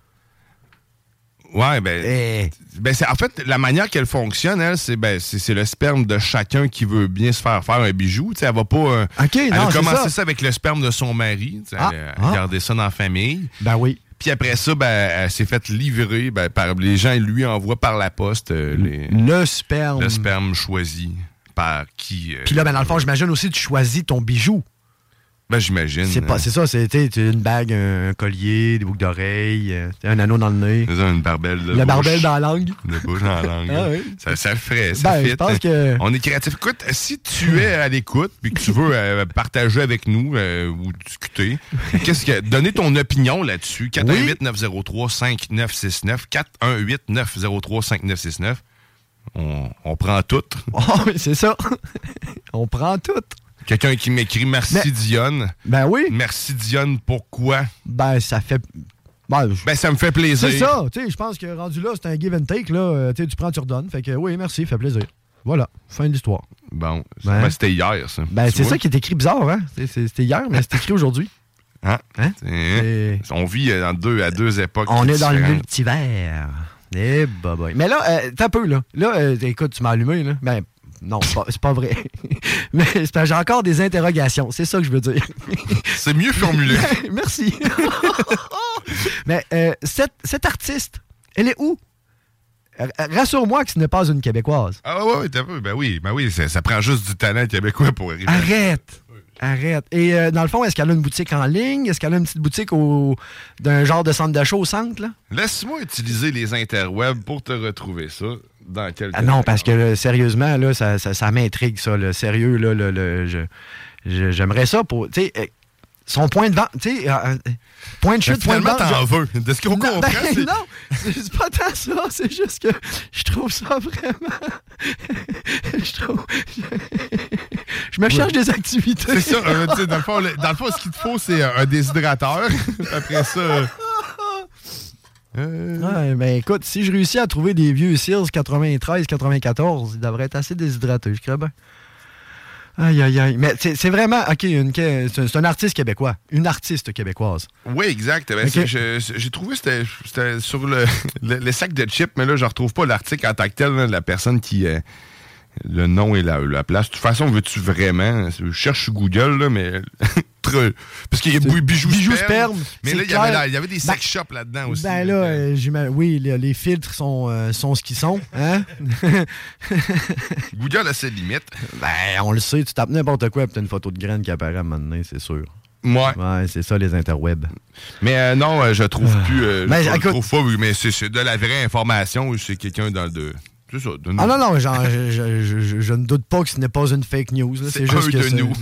Ouais, ben c'est, en fait, la manière qu'elle fonctionne, elle, c'est le sperme de chacun qui veut bien se faire un bijou. Tu sais, elle va pas... elle a commencé ça avec le sperme de son mari. Elle a gardé ça dans la famille. Ben oui. Puis après ça, elle s'est faite livrer par les gens, lui envoient par la poste le sperme. Le sperme choisi par qui. Puis là, dans le fond, j'imagine aussi tu choisis ton bijou. Ben, j'imagine. C'est ça, c'était une bague, un collier, des boucles d'oreilles, un anneau dans le nez. C'est ça, une barbelle de bouche. La barbelle dans la langue. De bouche dans la langue. Ah oui. Ça le ferait, ça fit. Je pense que... On est créatif. Écoute, si tu es à l'écoute puis que tu veux partager avec nous ou discuter, donner ton opinion là-dessus. 418-903-5969. 418-903-5969. On prend tout. Oh, oui, c'est ça. On prend tout. Quelqu'un qui m'écrit « Merci Dionne ». Ben oui. Merci Dionne, pourquoi? Ben, ça fait... ça me fait plaisir. C'est ça, tu sais, je pense que rendu là, c'est un give and take, là. Tu prends, tu redonnes. Fait que oui, merci, fait plaisir. Voilà, fin de l'histoire. Bon, c'était hier, ça. Ben, c'est ça qui est écrit bizarre, hein? C'était hier, mais c'est écrit aujourd'hui. Hein? On vit à deux époques. On est dans le multivers. Eh, bye. Mais là, t'as un peu, là. Là, écoute, tu m'as allumé, là. Ben, non, c'est pas vrai. Mais j'ai encore des interrogations. C'est ça que je veux dire. C'est mieux formulé. Merci. Mais cette artiste, elle est où? Rassure-moi que ce n'est pas une Québécoise. Ah ouais, t'as vu. Ben oui, ça prend juste du talent québécois pour arriver. Arrête. Et dans le fond, est-ce qu'elle a une boutique en ligne? Est-ce qu'elle a une petite boutique d'un genre de centre d'achat au centre, là? Laisse-moi utiliser les interwebs pour te retrouver ça dans quelques non, parce que sérieusement, là, ça m'intrigue, ça. Là. Sérieux, là, j'aimerais ça pour... Tu sais, son point de vente... Tu sais, point de chute, point de vente... Finalement, t'en veux. De ce qu'on comprend, non, c'est pas tant ça. C'est juste que je trouve ça vraiment... Je me cherche des activités. C'est ça. Dans le fond, ce qu'il te faut, c'est un déshydrateur. Après ça... Ouais, ben écoute, si je réussis à trouver des vieux Sears 93-94, ils devraient être assez déshydratés, je crois bien. Aïe. Mais c'est vraiment, OK, c'est un artiste québécois. Une artiste québécoise. Oui, exact. Ben, okay. J'ai trouvé, c'était sur le sac de chips, mais là, je retrouve pas l'article en tant que tel, là, de la personne qui... le nom et la place. De toute façon, veux-tu vraiment... Je cherche sur Google, là, mais... Parce qu'il y a bijoux sperme. Mais là, il y avait des sex shops là-dedans aussi. Ben là, oui, les filtres sont ce qu'ils sont. Hein? Google a ses limites. Ben, on le sait, tu tapes n'importe quoi et tu as une photo de graine qui apparaît à un moment donné, c'est sûr. Ouais, c'est ça, les interwebs. Mais non, je trouve plus... je trouve pas, mais c'est de la vraie information. C'est quelqu'un dans le... C'est ça, de nous. Ah non, genre, je ne doute pas que ce n'est pas une fake news. Là. C'est juste un de nous.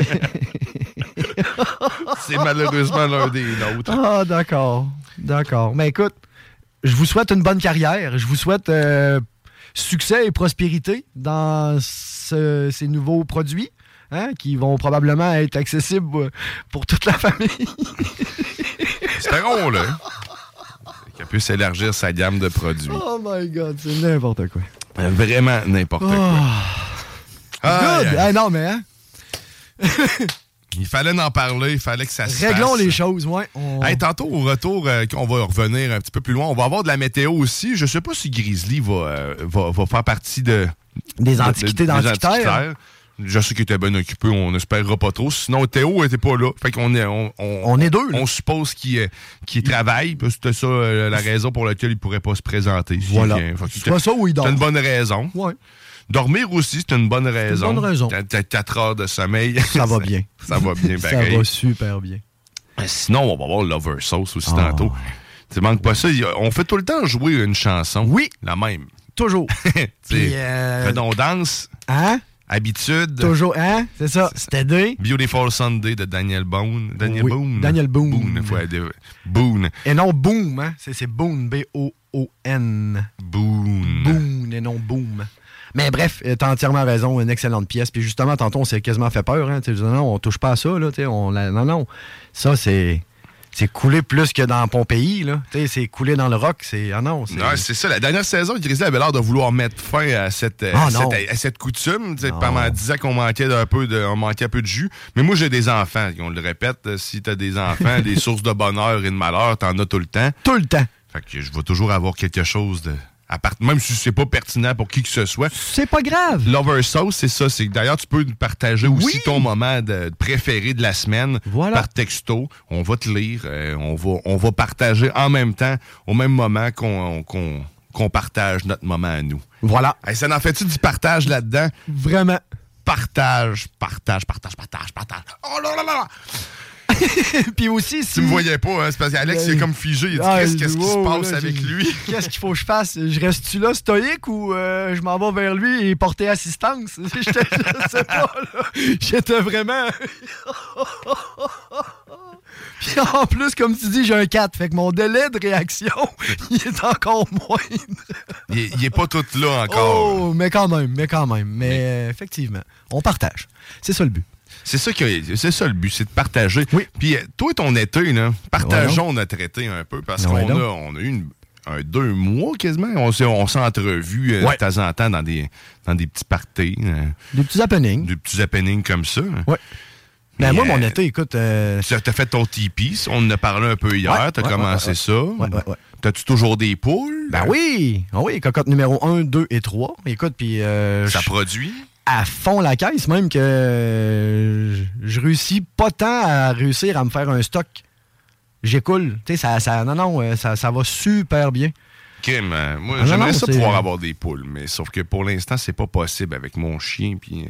C'est malheureusement l'un des nôtres. Ah, d'accord. Mais écoute, je vous souhaite une bonne carrière. Je vous souhaite succès et prospérité dans ces nouveaux produits qui vont probablement être accessibles pour toute la famille. Espérons-le. Qu'elle puisse élargir sa gamme de produits. Oh my God, c'est n'importe quoi. Vraiment n'importe quoi. Good! Hey, non, mais il fallait en parler, il fallait que ça se Réglons fasse. Les choses, ouais. Hey, tantôt, au retour, on va revenir un petit peu plus loin. On va avoir de la météo aussi. Je sais pas si Grizzly va faire partie des antiquités d'antiquitaires. Je sais qu'il était bien occupé, on n'espérera pas trop. Sinon, Théo n'était pas là. Fait qu'on est, on est deux. Là. On suppose qu'il travaille. C'était ça la raison pour laquelle il ne pourrait pas se présenter. Voilà. C'est pas ça où il dort. C'est une bonne raison. Ouais. Dormir aussi, c'est une bonne raison. C'est une bonne raison. T'as 4 heures de sommeil. Ça va bien. Ça va bien, pareil. Ça va super bien. Sinon, on va voir Lover Sauce aussi tantôt. Tu manques pas ça. On fait tout le temps jouer une chanson. Oui. La même. Toujours. Puis, redondance. Hein? Habitude. Toujours, hein? C'est ça. C'était D. Beautiful Sunday de Daniel Boone. Boone. Daniel Boone. Boone. Et non Boom, hein? C'est Boone. B-O-O-N. Boone. Boone et non Boom. Mais bref, t'as entièrement raison. Une excellente pièce. Puis justement, tantôt, on s'est quasiment fait peur. Hein? Non, on touche pas à ça. Là, non. Ça, c'est coulé plus que dans Pompéi, là. C'est coulé dans le rock. Non, c'est ça. La dernière saison, Grizzly avait l'air de vouloir mettre fin à cette coutume. Pendant 10 ans qu'on manquait un peu de jus. Mais moi, j'ai des enfants. On le répète, si t'as des enfants, des sources de bonheur et de malheur, t'en as tout le temps. Tout le temps. Fait que je vais toujours avoir quelque chose de... Même si c'est pas pertinent pour qui que ce soit. C'est pas grave. Lover Sauce, c'est ça. D'ailleurs, tu peux partager aussi ton moment préféré de la semaine par texto. On va te lire. On va partager en même temps, au même moment qu'on partage notre moment à nous. Voilà. Hey, ça en fait-tu du partage là-dedans? Vraiment. Partage. Oh là là là! Puis aussi, si... Tu me voyais pas, hein? C'est parce qu'Alex, il est comme figé. Il dit, qu'est-ce qui se passe avec lui? Qu'est-ce qu'il faut que je fasse? Je reste-tu là, stoïque, ou je m'en vais vers lui et porter assistance? Je sais pas, là. J'étais vraiment... Puis en plus, comme tu dis, j'ai un 4. Fait que mon délai de réaction, il est encore moindre. Il est pas tout là encore. Oh, mais quand même. Mais effectivement, on partage. C'est ça le but. C'est ça le but, c'est de partager. Oui. Puis toi, ton été, là, partageons notre été un peu, parce qu'on a eu 2 mois quasiment. On s'est entrevus de temps en temps dans des petits parties. Des petits happenings. Des petits happenings comme ça. Oui. Mais moi, mon été, écoute... T'as fait ton Tipeee, on en a parlé un peu hier, t'as commencé ça. Ouais. T'as-tu toujours des poules? Ben oui! Oui, cocotte numéro 1, 2 et 3. Écoute, puis... ça produit? À fond la caisse, même que je réussis pas tant à réussir à me faire un stock. J'écoule. Tu sais, ça va super bien. Kim, moi, j'aimerais pouvoir avoir des poules, mais sauf que pour l'instant, c'est pas possible avec mon chien. Puis,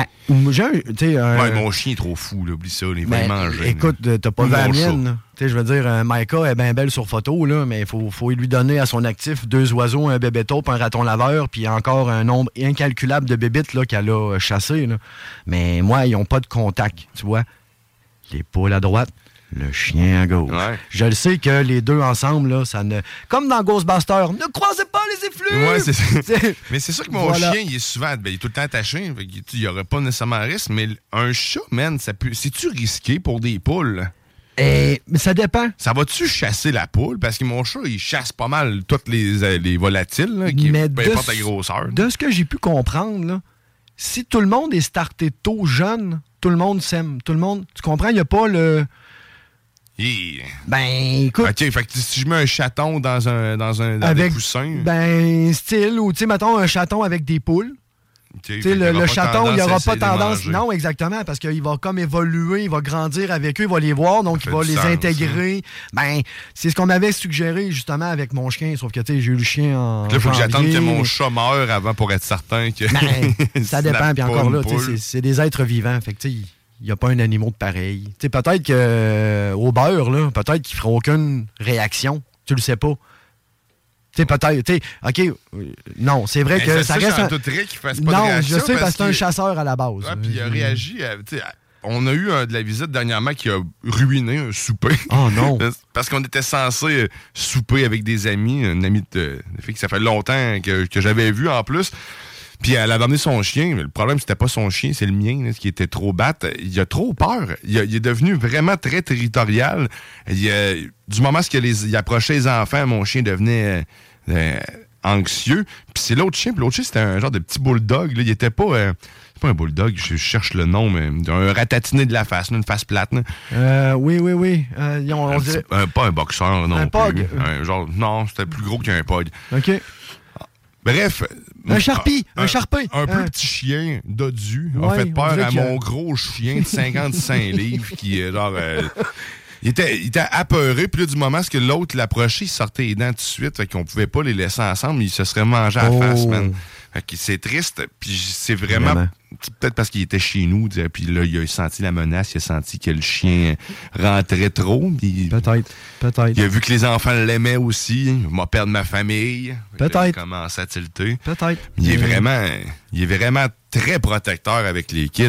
mon chien est trop fou, là, oublie ça, il va manger. Écoute, t'as pas vu la mienne. Je veux dire, Maïka est bien belle sur photo, là, mais il faut lui donner à son actif 2 oiseaux, un bébé taupe, un raton laveur, puis encore un nombre incalculable de bébites là, qu'elle a chassées. Là. Mais moi, ils n'ont pas de contact, tu vois. Les poules à droite. Le chien à gauche. Ouais. Je le sais que les deux ensemble, là, ça ne... Comme dans Ghostbusters, ne croisez pas les effluves! Ouais, c'est ça. Mais c'est sûr que mon chien, il est souvent... il est tout le temps attaché. Il n'y aurait pas nécessairement un risque. Mais un chat, man, c'est-tu risqué pour des poules? Mais ça dépend. Ça va-tu chasser la poule? Parce que mon chat, il chasse pas mal toutes les volatiles, là, peu importe la grosseur. De ce que j'ai pu comprendre, là, si tout le monde est starté tôt jeune, tout le monde s'aime. Tout le monde... Tu comprends? Il n'y a pas le... Ben, écoute... OK, fait que si je mets un chaton dans des coussins... Ben, style, ou tu sais, mettons un chaton avec des poules. Okay, le chaton, il n'aura pas tendance... Non, exactement, parce qu'il va comme évoluer, il va grandir avec eux, il va les voir, donc il va les intégrer. Ben, c'est ce qu'on m'avait suggéré, justement, avec mon chien, sauf que, tu sais, j'ai eu le chien en il faut que j'attende que mon chat meure avant pour être certain que... Ben, ça dépend, puis encore là, c'est des êtres vivants, fait que, tu sais... Il n'y a pas un animal de pareil. Tu sais, peut-être qu'au beurre, là, peut-être qu'ils ne feront aucune réaction. Tu le sais pas. Tu sais, peut-être. Tu sais, OK, non, c'est vrai que ça reste. Qu'il fasse pas de réaction, je sais, parce que c'est un chasseur à la base. Ouais, puis il a réagi. On a eu de la visite dernièrement qui a ruiné un souper. Oh non! Parce qu'on était censé souper avec des amis, une amie de fille que ça fait longtemps que j'avais vu en plus. Puis elle a amené son chien. Mais le problème, c'était pas son chien, c'est le mien, là, qui était trop batte. Il a trop peur. Il est devenu vraiment très territorial. Du moment où il approchait les enfants, mon chien devenait anxieux. Puis c'est l'autre chien. Puis l'autre chien, c'était un genre de petit bulldog. Là. Il était pas... c'est pas un bulldog, je cherche le nom, mais un ratatiné de la face, une face plate. Oui. On dirait... pas un boxeur, non. Un pug? Non, c'était plus gros qu'un pug. OK. Bref. Un charpie. Un peu petit chien dodu a fait peur à mon gros chien de 55 livres qui est genre... il était apeuré, puis là, du moment où l'autre l'approchait, il sortait les dents tout de suite, fait qu'on pouvait pas les laisser ensemble, il se serait mangé à la face, man. Fait que c'est triste, puis c'est vraiment. Peut-être parce qu'il était chez nous, puis là, il a senti la menace, il a senti que le chien rentrait trop. Peut-être. Il a vu que les enfants l'aimaient aussi. Il m'a perdu ma famille. Peut-être. Il commence à tilter. Peut-être. Il est vraiment très protecteur avec les kids.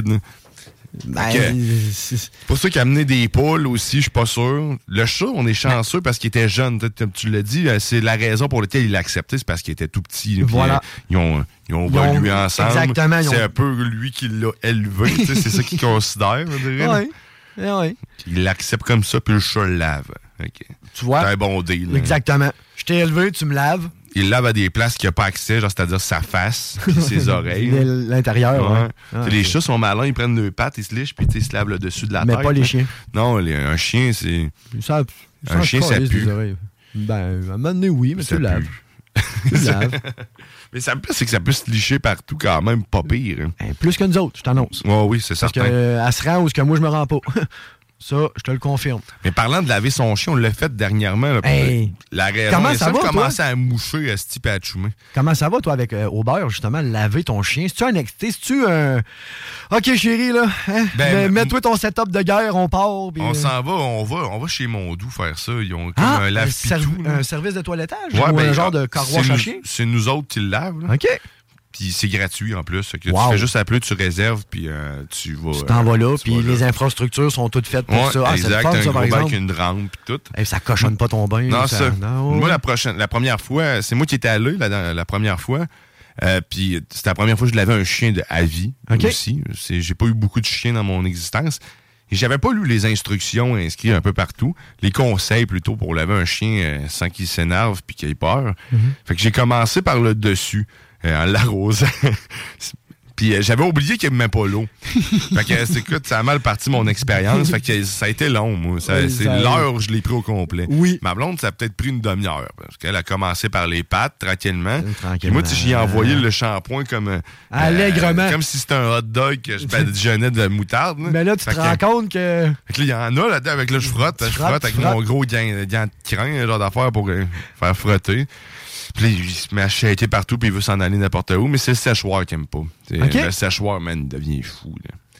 C'est pour ça qu'il a amené des poules aussi, je suis pas sûr. Le chat, on est chanceux parce qu'il était jeune. Tu l'as dit, c'est la raison pour laquelle il l'a accepté, c'est parce qu'il était tout petit. Voilà. Ils ont évolué ensemble. Exactement. C'est un peu lui qui l'a élevé. C'est ça qu'il considère, je dirais. Oui. Il l'accepte comme ça, puis le chat le lave. Okay. Tu vois? C'est un bon deal. Exactement. Je t'ai élevé, tu me laves. Il lave à des places qu'il n'a pas accès, genre c'est-à-dire sa face et ses oreilles. L'intérieur, ouais. Les chats sont malins, ils prennent deux pattes, ils se lichent, puis ils se lavent le dessus de la tête. Mais pas les chiens. Non, un chien, c'est... Un chien, ça pue. À un moment donné, oui, mais tu le laves. Tu le laves. Mais ça c'est que ça peut se licher partout quand même, pas pire. Plus que nous autres, je t'annonce. Oui, c'est certain. Parce qu'elle se rend où que moi, je me rends pas. Ça, je te le confirme. Mais parlant de laver son chien, on l'a fait dernièrement. Là, la raison, comment ça va, commençait à moucher, à se type à choumer. Comment ça va, toi, avec Aubert, justement, laver ton chien? C'est-tu un... OK, chérie, là, mets-toi ton setup de guerre, on part. Pis, on s'en va, on va chez Mondou faire ça. Ils ont comme un lave-pitou. Un service de toilettage? Ou un genre de carwash à chien? C'est nous autres qui le lavent. Là. OK. Puis c'est gratuit en plus. Tu fais juste appeler, tu réserves, puis tu vas. Tu t'en vas là, puis les infrastructures sont toutes faites pour ça. Exact, c'est le fun, ça, par exemple. Avec une rampe, puis tout. Et ça cochonne pas ton bain. Non, ça. Moi, la première fois, c'est moi qui étais allé la première fois. Puis c'était la première fois que je lavais un chien à vie aussi. J'ai pas eu beaucoup de chiens dans mon existence. Et j'avais pas lu les instructions inscrites un peu partout. Les conseils, plutôt, pour laver un chien sans qu'il s'énerve puis qu'il ait peur. Fait que j'ai commencé par le dessus. En l'arrosant. Puis j'avais oublié qu'il n'aimait pas l'eau. Fait que, écoute, ça a mal parti mon expérience. Fait que ça a été long, moi. C'est l'heure où je l'ai pris au complet. Oui. Ma blonde, ça a peut-être pris une demi-heure. Parce qu'elle a commencé par les pattes, tranquillement. Puis moi, j'y ai envoyé le shampoing comme... allègrement. Comme si c'était un hot dog que je badigeonnais de moutarde. Mais là, tu te rends compte que... Fait que là, il y en a là-dedans. Avec là, je frotte avec mon gros gant de crin, genre d'affaire pour faire frotter. Puis là, il se met à shaker partout, puis il veut s'en aller n'importe où, mais c'est le séchoir qu'il aime pas. Le séchoir, man, il devient fou.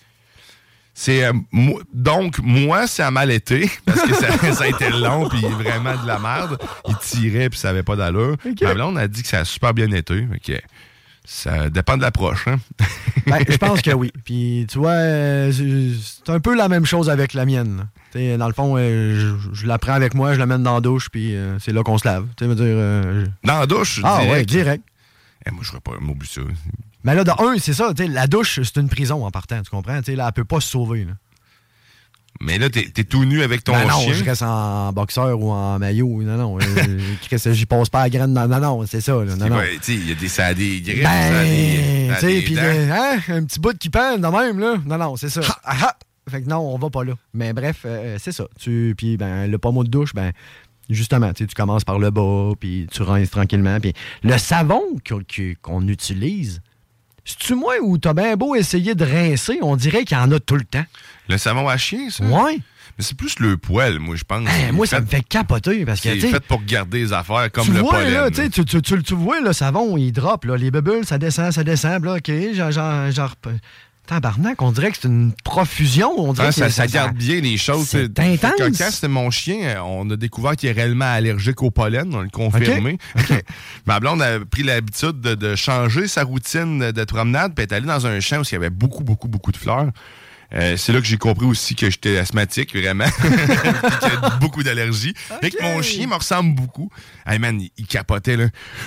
Là. Donc, moi, ça a mal été, parce que ça a été long, puis il est vraiment de la merde. Il tirait, puis ça avait pas d'allure. Mais là, on a dit que ça a super bien été. Okay. Ça dépend de l'approche. Hein? Je pense que oui. Puis, tu vois, c'est un peu la même chose avec la mienne. Dans le fond, je la prends avec moi, je la mène dans la douche, puis c'est là qu'on se lave. Dans la douche? Ah ouais, direct. Moi, je ferais pas un ça. Mais là, c'est ça. La douche, c'est une prison en partant, tu comprends? Là, elle peut pas se sauver. Là. Mais là, t'es tout nu avec ton chien? Non, je reste en boxeur ou en maillot. Non. J'y passe pas à graine. Non, c'est ça. Là, non. Ça a des griffes, ça a des dents. Un petit bout qui pend de même, là. Non, c'est ça. Fait que non, on va pas là. Mais bref, c'est ça. Puis, le pommeau de douche, justement, tu commences par le bas, puis tu rinces tranquillement. Puis le savon qu'on utilise, c'est-tu moi ou t'as bien beau essayer de rincer, on dirait qu'il y en a tout le temps. Le savon à chien, ça? Ouais. Mais c'est plus le poil, moi, je pense. Moi, ça me fait capoter. Parce que, c'est fait pour garder les affaires comme le pollen. Là, tu vois, le savon, il drop. Là, les bulles, ça descend. Là, OK, genre tabarnak, on dirait que c'est une profusion. On dirait que ça garde bien les choses. C'est intense. Quand c'était mon chien, on a découvert qu'il est réellement allergique au pollen. On l'a confirmé. Okay. Ma blonde a pris l'habitude de changer sa routine de promenade, puis elle est allée dans un champ où il y avait beaucoup, beaucoup, beaucoup de fleurs. C'est là que j'ai compris aussi que j'étais asthmatique, vraiment. Qu'il y a beaucoup d'allergies. Et que mon chien me ressemble beaucoup. Hey man, il capotait, là.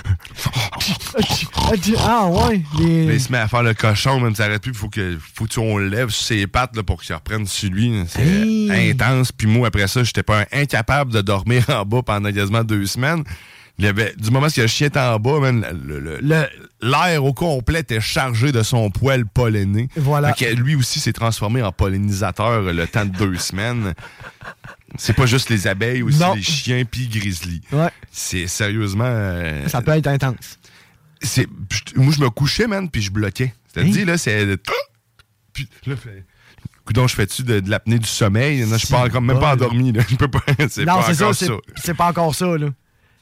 Ah ouais. Mais il se met à faire le cochon, même ça arrête plus. Faut que on le lève sur ses pattes là, pour qu'il reprenne sur lui. C'est intense. Puis moi, après ça, j'étais pas incapable de dormir en bas pendant quasiment 2 semaines. Du moment que le chien était en bas, man, l'air au complet était chargé de son poil polliné. Voilà. Lui aussi s'est transformé en pollinisateur le temps de 2 semaines. C'est pas juste les abeilles, aussi les chiens puis grizzly. Ouais. C'est sérieusement... ça peut être intense. Moi, je me couchais, man, puis je bloquais. C'est-à-dire, là, c'est... Puis là, coudonc, je fais-tu de l'apnée du sommeil? Non, je suis pas encore même pas endormi. Là. Je peux pas. C'est pas encore ça. C'est pas encore ça, là.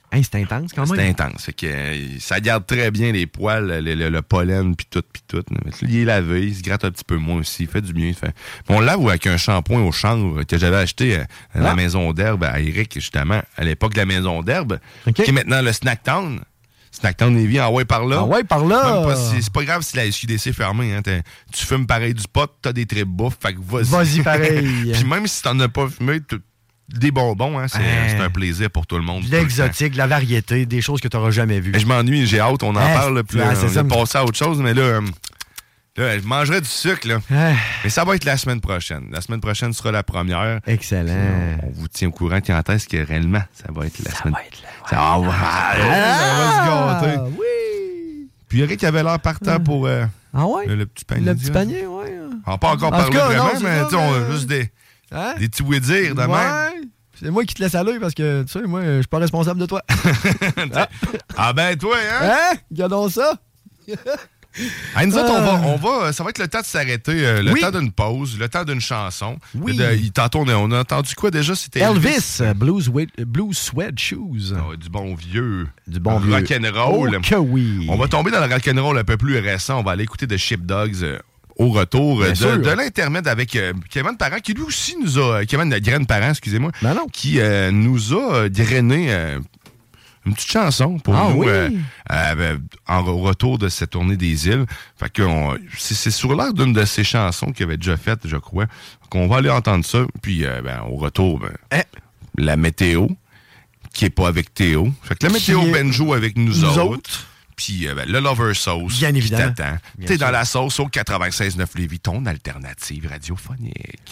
Hey, c'est intense quand même. C'est intense. Fait que, ça garde très bien les poils, le pollen, puis tout. Il est lavé, il se gratte un petit peu moins aussi, il fait du bien. On lave avec un shampoing au chanvre que j'avais acheté à la maison d'herbe à Eric, justement, à l'époque de la maison d'herbe, qui est maintenant le Snacktown. Snacktown Lévis, en ouais par là. C'est pas grave si la SQDC est fermée. Hein, tu fumes pareil du pot, t'as des tripes bouffe, fait que vas-y. Vas-y pareil. Puis même si t'en as pas fumé, des bonbons, hein, c'est un plaisir pour tout le monde. De l'exotique, de la variété, des choses que t'auras jamais vues. Je m'ennuie, j'ai hâte, on en parle. Puis là, c'est ça. On va passer à autre chose, mais là, je mangerai du sucre. Là. Mais ça va être la semaine prochaine. La semaine prochaine sera la première. Excellent. On vous tient au courant quand est-ce que réellement ça va être la semaine. Ça va se gâter. Oui. Puis Eric avait l'air partant pour le petit panier. Le petit panier, oui. On n'a pas encore parlé vraiment, mais on a juste des petits oui-dire de même. C'est moi qui te laisse aller parce que, tu sais, moi, je suis pas responsable de toi. Ben, toi, hein? Regardons ça. Hey, nous autres, ça va être le temps de s'arrêter, temps d'une pause, le temps d'une chanson. Oui. Tantôt, on a entendu quoi déjà? C'était Elvis, Blue Sweat Shoes. Du bon vieux. Rock'n'roll. Oh que oui. On va tomber dans le rock'n'roll un peu plus récent. On va aller écouter The Sheepdogs au retour de l'intermède avec Kevin Parent, qui lui aussi nous a... Kevin Graine-Parent, excusez-moi. Qui nous a drainé... une petite chanson pour nous au retour de cette tournée des îles. Fait que c'est sur l'air d'une de ces chansons qu'il avait déjà faites, je crois. Qu'on va aller entendre ça. Puis au retour, la météo, qui est pas avec Théo. Fait que la météo Benjo avec nous autres. Puis le Lover Sauce. Bien évidemment. T'attends. T'es dans la sauce au 96.9 Lévis, ton alternative radiophonique.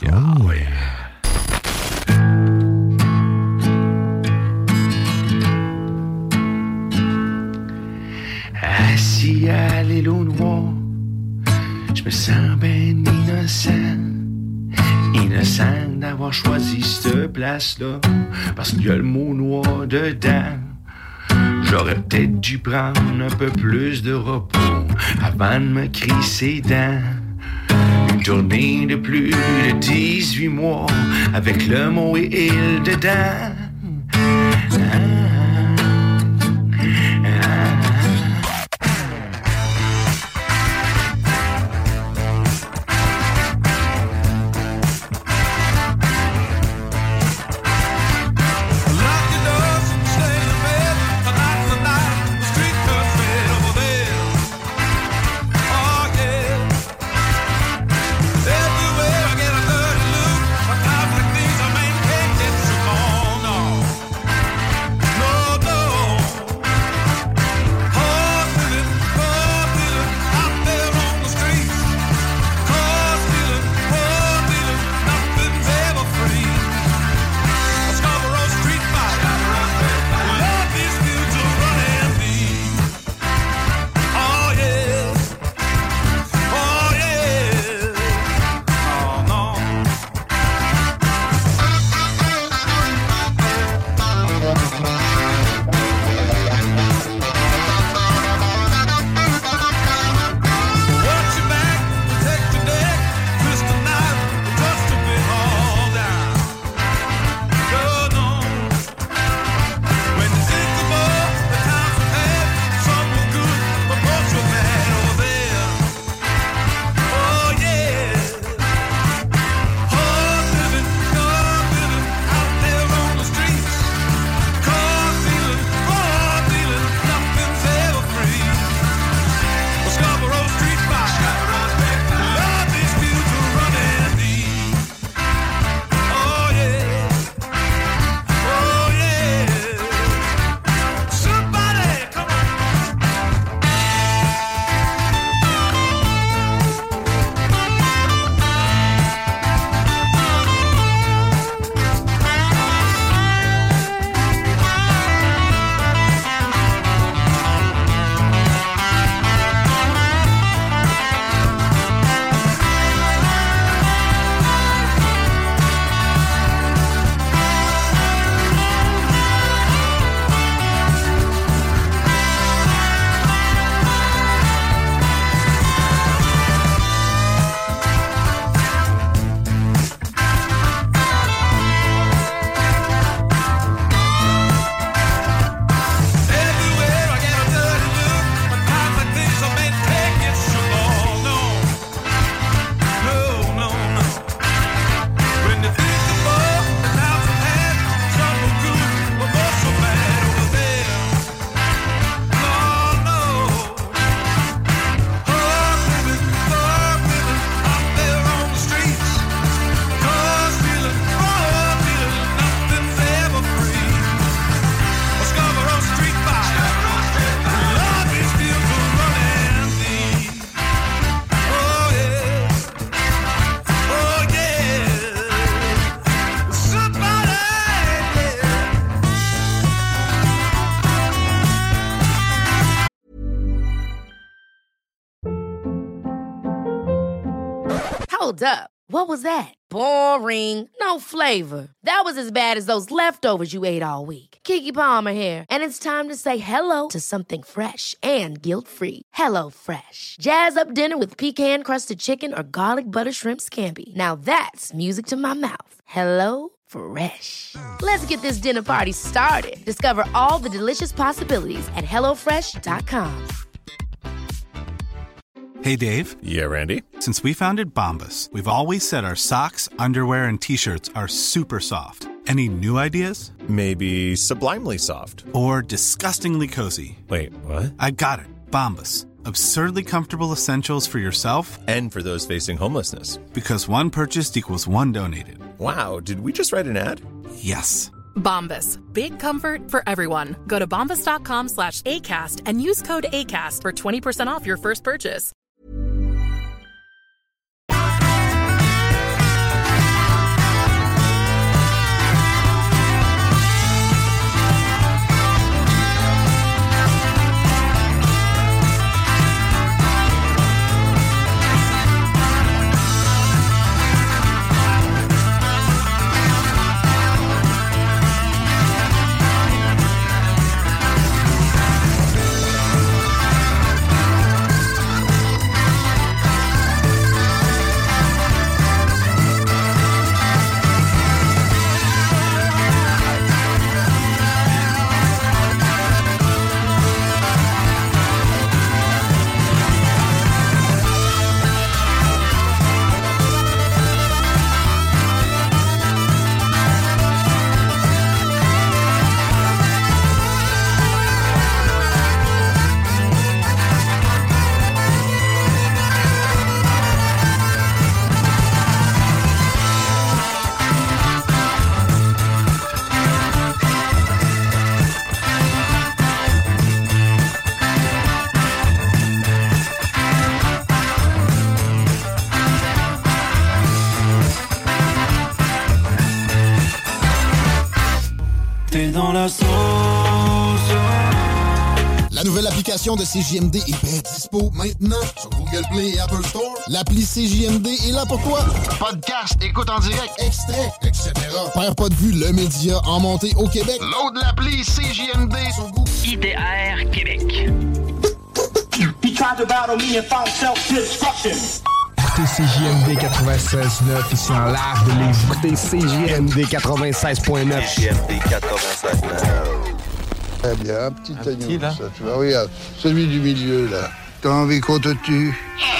Assis à l'îlot noir, je me sens ben innocent d'avoir choisi cette place-là, parce qu'il y a le mot noir dedans. J'aurais peut-être dû prendre un peu plus de repos avant de me crisser dents. Une tournée de plus de 18 mois avec le mot et il dedans. Everywhere I get a dirty look, a times like these a man can't get so long. No. Hold up. What was that? Boring. No flavor. That was as bad as those leftovers you ate all week. Keke Palmer here, and it's time to say hello to something fresh and guilt-free. Hello Fresh. Jazz up dinner with pecan-crusted chicken or garlic butter shrimp scampi. Now that's music to my mouth. Hello Fresh. Let's get this dinner party started. Discover all the delicious possibilities at hellofresh.com. Hey, Dave. Yeah, Randy. Since we founded Bombas, we've always said our socks, underwear, and T-shirts are super soft. Any new ideas? Maybe sublimely soft. Or disgustingly cozy. Wait, what? I got it. Bombas. Absurdly comfortable essentials for yourself and for those facing homelessness. Because one purchased equals one donated. Wow, did we just write an ad? Yes. Bombas. Big comfort for everyone. Go to bombas.com/ACAST and use code ACAST for 20% off your first purchase. Dans la sauce. La nouvelle application de CJMD est bien dispo maintenant sur Google Play et Apple Store. L'appli CJMD est là pour toi. Podcast, écoute en direct, extrait, etc. Perds pas de vue, le média en montée au Québec. Load l'appli CJMD sur Google. IDR Québec. He tried to battle me and found self-destruction. Écoutez CJMD 96.9 ici en live de Lévis. Écoutez CJMD 96.9. CJMD 96.9. Eh bien, un petit agneau, ça, tu vois, regarde, celui du milieu, là. T'as envie qu'on te tue?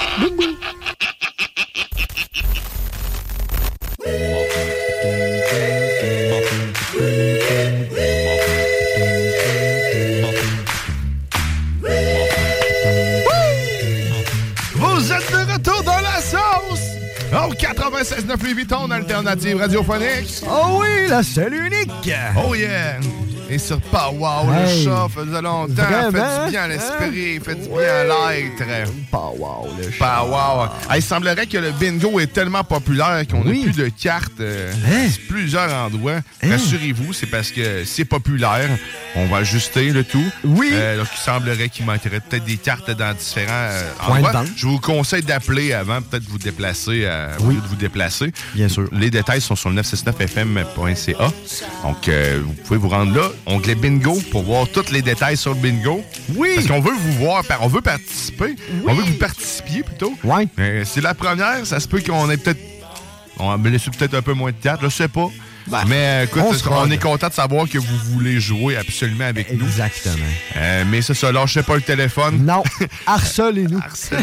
Vous êtes de retour dans la sauce! Oh, 96.9 Louis Vuitton, alternative radiophonique. Oh oui, la seule unique. Oh yeah! Et sur Powwow, Hey. le chat, faisait longtemps. Vraiment, Fait du bien à l'esprit, fait du bien à l'être. Powwow, le chat. Powwow. Il semblerait que le bingo est tellement populaire qu'on n'a plus de cartes à plusieurs endroits. Rassurez-vous, c'est parce que c'est populaire. On va ajuster le tout. Oui. Donc, il semblerait qu'il manquerait peut-être des cartes dans différents Point de endroits. vente. Je vous conseille d'appeler avant, peut-être vous déplacer au lieu de vous déplacer. Bien sûr. Les détails sont sur le 969fm.ca. Donc, vous pouvez vous rendre là. Onglet bingo pour voir tous les détails sur le bingo. Oui. Parce qu'on veut vous voir, on veut participer. Oui. On veut que vous participiez plutôt. Oui. C'est la première, ça se peut qu'on ait peut-être. On a laissé peut-être un peu moins de cartes, je sais pas. Ben, mais écoute, on on est content de savoir que vous voulez jouer absolument avec nous. Exactement. Mais c'est ça, lâchez pas le téléphone. Non, harcelez-nous.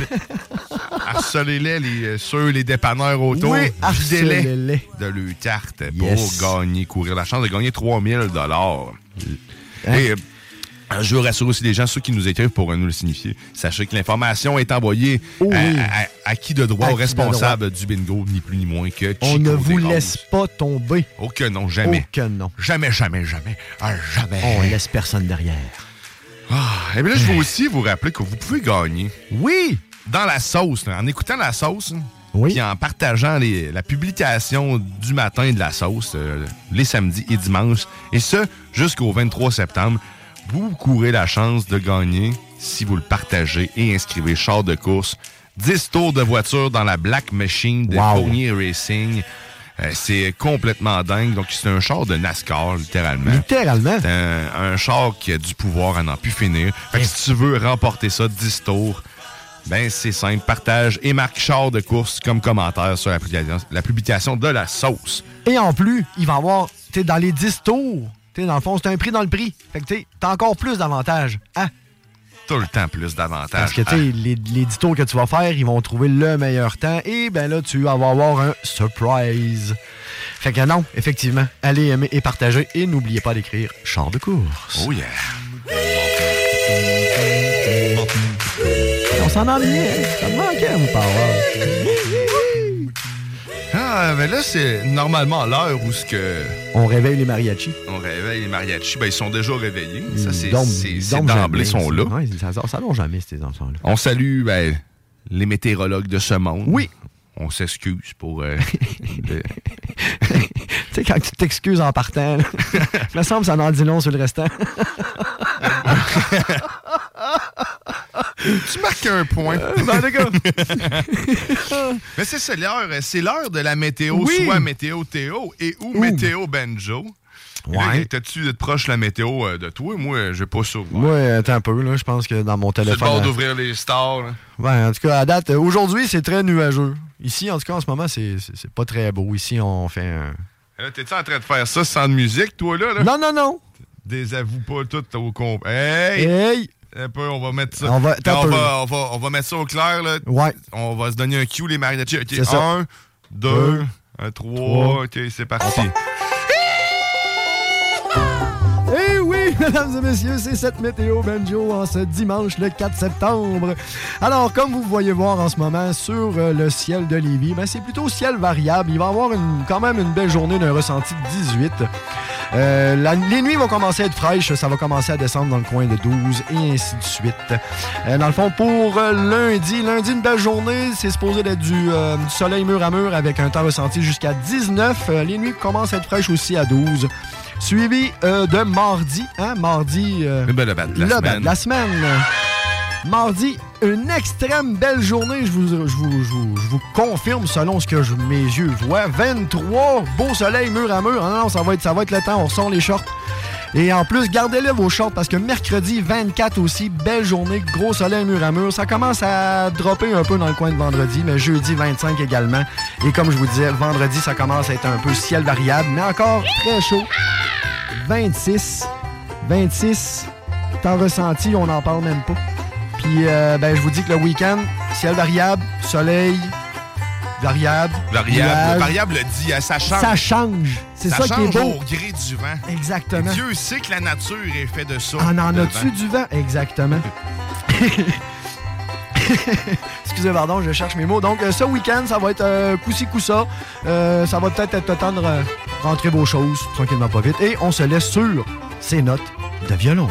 Harcelez-les, les dépanneurs auto. Oui, Videz-les harcelez-les. de leur carte Yes. pour gagner, courir la chance de gagner 3000 $. Et je veux rassurer aussi les gens, ceux qui nous écrivent pour nous le signifier. Sachez que l'information est envoyée à qui de droit, au responsable du bingo, ni plus ni moins que Chico. On ne vous Desroses. laisse pas tomber. Oh que non, jamais. Oh que non. Jamais, jamais, jamais. Jamais. On laisse personne derrière. Et bien là, je veux aussi vous rappeler que vous pouvez gagner. Oui! Dans la sauce, là, en écoutant la sauce, oui. Puis en partageant la publication du matin de la sauce, les samedis et dimanches, et ce, jusqu'au 23 septembre, vous courez la chance de gagner si vous le partagez et inscrivez char de course 10 tours de voiture dans la Black Machine de Fournier Racing. C'est complètement dingue. Donc, c'est un char de NASCAR, littéralement. Littéralement? C'est un char qui a du pouvoir à n'en plus finir. Fait que si tu veux remporter ça 10 tours, ben c'est simple. Partage et marque char de course comme commentaire sur la publication de la sauce. Et en plus, il va y avoir, tu sais, dans les 10 tours, tu sais, dans le fond, c'est un prix dans le prix. Fait que tu sais, t'as encore plus d'avantages. Hein? Tout le temps plus d'avantages. Parce que, tu sais, les 10 tours que tu vas faire, ils vont trouver le meilleur temps. Et ben là, tu vas avoir un surprise. Fait que non, effectivement, allez aimer et partager. Et n'oubliez pas d'écrire char de course. Oh yeah! On s'en ennuyait, hein? Ça me manquait à vous parler. Ah, ben là, c'est normalement l'heure où ce que... On réveille les mariachis. On réveille les mariachis. Ben, ils sont déjà réveillés. Ça, c'est d'emblée, d'emblée, ils sont là. Ouais, ça dort jamais, ces enfants-là. On salue les météorologues de ce monde. Oui. On s'excuse pour... Tu sais, quand tu t'excuses en partant, il me semble que ça en dit long sur le restant. Tu marques un point. Ben, d'accord. Mais c'est ça, c'est l'heure de la météo, soit météo Théo et ou météo Benjo. Ouais. T'as-tu d'être proche de la météo de toi? Moi, j'ai pas ça. Ouais, attends un peu, là. Je pense que dans mon téléphone. C'est le bord d'ouvrir les stars. Là. Ouais, en tout cas, à date, aujourd'hui, c'est très nuageux. Ici, en tout cas, en ce moment, c'est pas très beau. Ici, on fait un. Là, t'es-tu en train de faire ça sans de musique, toi, là? Non. Désavoue pas tout au compte. Hey! Hey! Un peu, on va mettre ça. On va mettre ça au clair, là. Ouais. On va se donner un cue, les mariachis. OK, c'est ça. 1, 2, 3. OK, c'est parti. Eh oui, mesdames et messieurs, c'est cette météo Benjo en ce dimanche le 4 septembre. Alors, comme vous voyez voir en ce moment sur le ciel de Lévis, ben, c'est plutôt ciel variable. Il va y avoir quand même une belle journée d'un ressenti de 18. Les nuits vont commencer à être fraîches. Ça va commencer à descendre dans le coin de 12 et ainsi de suite. Dans le fond, pour lundi, une belle journée. C'est supposé d'être du soleil mur à mur avec un temps ressenti jusqu'à 19. Les nuits commencent à être fraîches aussi à 12. Suivi de mardi. Mardi, le bas de la semaine. Mardi, une extrême belle journée. Je vous confirme selon ce que mes yeux voient. 23, beau soleil, mur à mur. Non, ça va être le temps. On ressort les shorts. Et en plus, gardez-les vos shorts parce que mercredi 24 aussi, belle journée, gros soleil mur à mur. Ça commence à dropper un peu dans le coin de vendredi, mais jeudi 25 également. Et comme je vous disais, vendredi, ça commence à être un peu ciel variable, mais encore très chaud. 26, temps ressenti, on n'en parle même pas. Puis, je vous dis que le week-end, ciel variable, soleil, variable. Le variable dit, ça change. Ça change. C'est ça qui est beau. Au gré du vent. Exactement. Dieu sait que la nature est faite de ça. On en a-tu du vent? Exactement. Excusez, pardon, je cherche mes mots. Donc, ce week-end, ça va être coup-ci, coup-ça. Ça va peut-être être le temps de rentrer vos choses, tranquillement, pas vite. Et on se laisse sur ces notes de violon.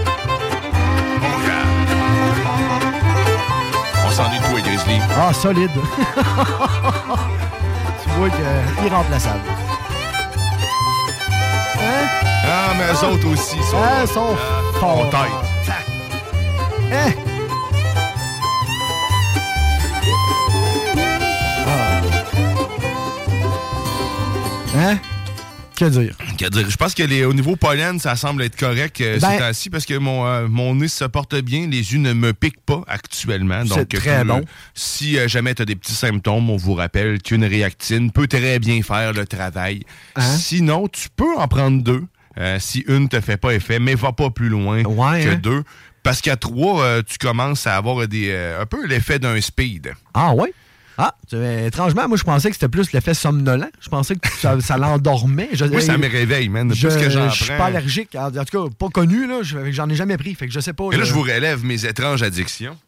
On s'ennuie de toi, Grizzly. Ah, solide. Tu vois que irremplaçable. Hein? Ah, mais eux autres aussi sont forts. Tête. Hein? Hein? Que dire? Je pense que au niveau pollen, ça semble être correct ces temps-ci parce que mon nez se porte bien. Les yeux ne me piquent pas actuellement. Donc, c'est très bon. Si jamais tu as des petits symptômes, on vous rappelle qu'une réactine peut très bien faire le travail. Hein? Sinon, tu peux en prendre 2 si une te fait pas effet, mais va pas plus loin que 2. Parce qu'à 3, tu commences à avoir un peu l'effet d'un speed. Ah ouais? Ah, étrangement, moi, je pensais que c'était plus l'effet somnolent. Je pensais que ça l'endormait. Oui, ça me réveille, man. Plus que j'en prends. Je suis pas allergique. En tout cas, pas connu, là. J'en ai jamais pris. Fait que je sais pas. Et là, je vous relève mes étranges addictions.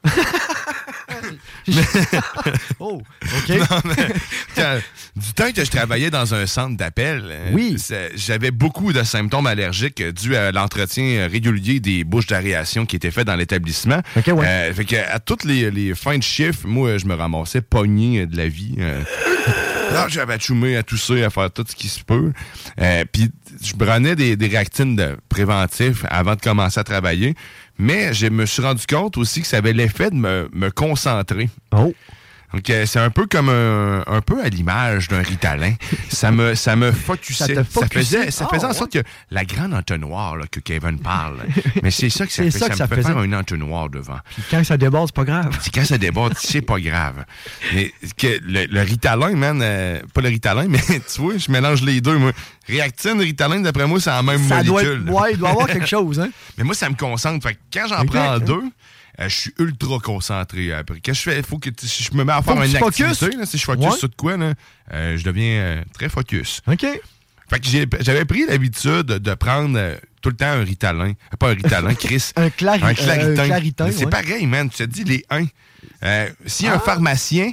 Oh, OK. Non, mais, du temps que je travaillais dans un centre d'appel, j'avais beaucoup de symptômes allergiques dus à l'entretien régulier des bouches d'aération qui étaient faites dans l'établissement. Okay, ouais. Fait que à toutes les fins de chiffre, moi, je me ramassais pogné de la vie. J'avais à choumer, à tousser, à faire tout ce qui se peut. Puis je prenais des réactines préventifs avant de commencer à travailler. Mais je me suis rendu compte aussi que ça avait l'effet de me concentrer. Oh! Donc, c'est un peu comme un peu à l'image d'un Ritalin. Ça me focusait. Ça faisait en sorte que la grande entonnoir là, que Kevin parle, mais c'est ça que ça fait. Ça me fait faire un entonnoir devant. Puis quand ça déborde, c'est pas grave. Quand ça déborde, c'est pas grave. Mais le Ritalin, man, pas le Ritalin, mais tu vois, je mélange les deux, moi. Réactine, Ritalin, d'après moi, c'est la même molécule. Il doit y avoir quelque chose, hein. Mais moi, ça me concentre. Fait que quand j'en prends deux, je suis ultra concentré après. Qu'est-ce que je fais? Faut que si je me mets à faire une activité, là, si je focus sur de quoi, là, je deviens très focus. OK. Fait que j'avais pris l'habitude de prendre tout le temps un Ritalin. Pas un Ritalin, Chris. un Claritin. C'est pareil, man. Tu te dis les 1. Si un pharmacien...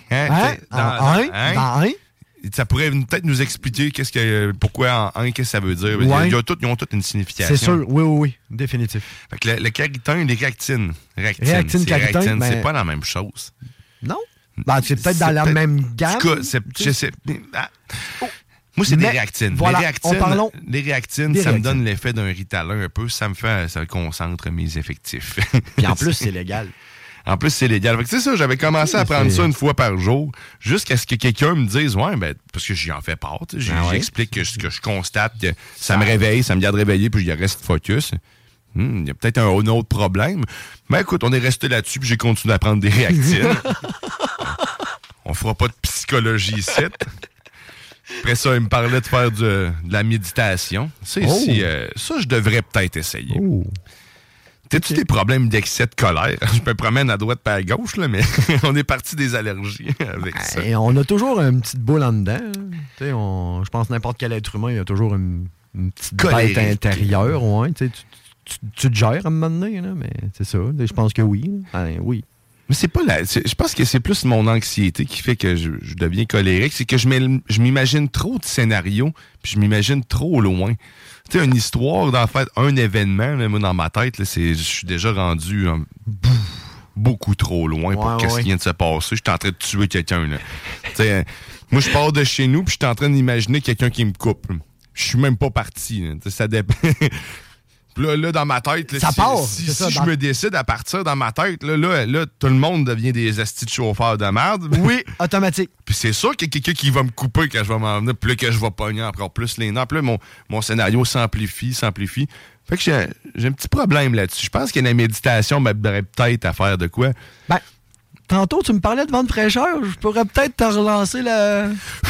ça pourrait peut-être nous expliquer pourquoi en 1, qu'est-ce que ça veut dire. Ouais. Ils ont toutes une signification. C'est sûr, oui, définitif. Fait que le Claritin et les réactines. Réactine, Claritin, c'est pas la même chose. Non? Ben, c'est peut-être dans la même gamme. En tout cas, je sais... Moi, c'est des réactines. Voilà, les réactines, ça me donne l'effet d'un Ritalin un peu. Ça concentre mes effectifs. Puis en plus, c'est légal. En plus, c'est légal. Fait que c'est ça, j'avais commencé à prendre ça une fois par jour, jusqu'à ce que quelqu'un me dise, parce que j'y en fais part, j'explique ce que je constate, que ça me réveille, ça me garde réveillé, puis je reste focus. Il y a peut-être un autre problème. Mais écoute, on est resté là-dessus, puis j'ai continué à prendre des réactines. On fera pas de psychologie ici. Après ça, il me parlait de faire de la méditation. Ça, je devrais peut-être essayer. Oh. T'as-tu des problèmes d'excès de colère? Je me promène à droite et à gauche, là, mais on est parti des allergies avec ça. Et on a toujours une petite boule en dedans. Je pense que n'importe quel être humain, il y a toujours une petite bête intérieure. Ouais, tu te gères à un moment donné, là, mais c'est ça. Je pense que oui. Oui. Mais c'est pas je pense que c'est plus mon anxiété qui fait que je deviens colérique. C'est que je m'imagine trop de scénarios, puis je m'imagine trop loin. Tu sais, une histoire, d'en fait, un événement, là, moi, dans ma tête, je suis déjà rendu beaucoup trop loin pour qu'est-ce qui vient de se passer. Je suis en train de tuer quelqu'un. Moi, je pars de chez nous, puis je suis en train d'imaginer quelqu'un qui me coupe. Je suis même pas parti. Ça dépend. Là, dans ma tête, si je me décide à partir dans ma tête, là, tout le monde devient des astis de chauffeurs de merde. Oui, automatique. Puis c'est sûr qu'il y a quelqu'un qui va me couper quand je vais m'en venir, puis là, que je vais pogner encore plus les nerfs. Puis là, mon scénario s'amplifie. Fait que j'ai un petit problème là-dessus. Je pense que la méditation m'aiderait peut-être à faire de quoi. Ben, tantôt, tu me parlais de vent de fraîcheur. Je pourrais peut-être te relancer la...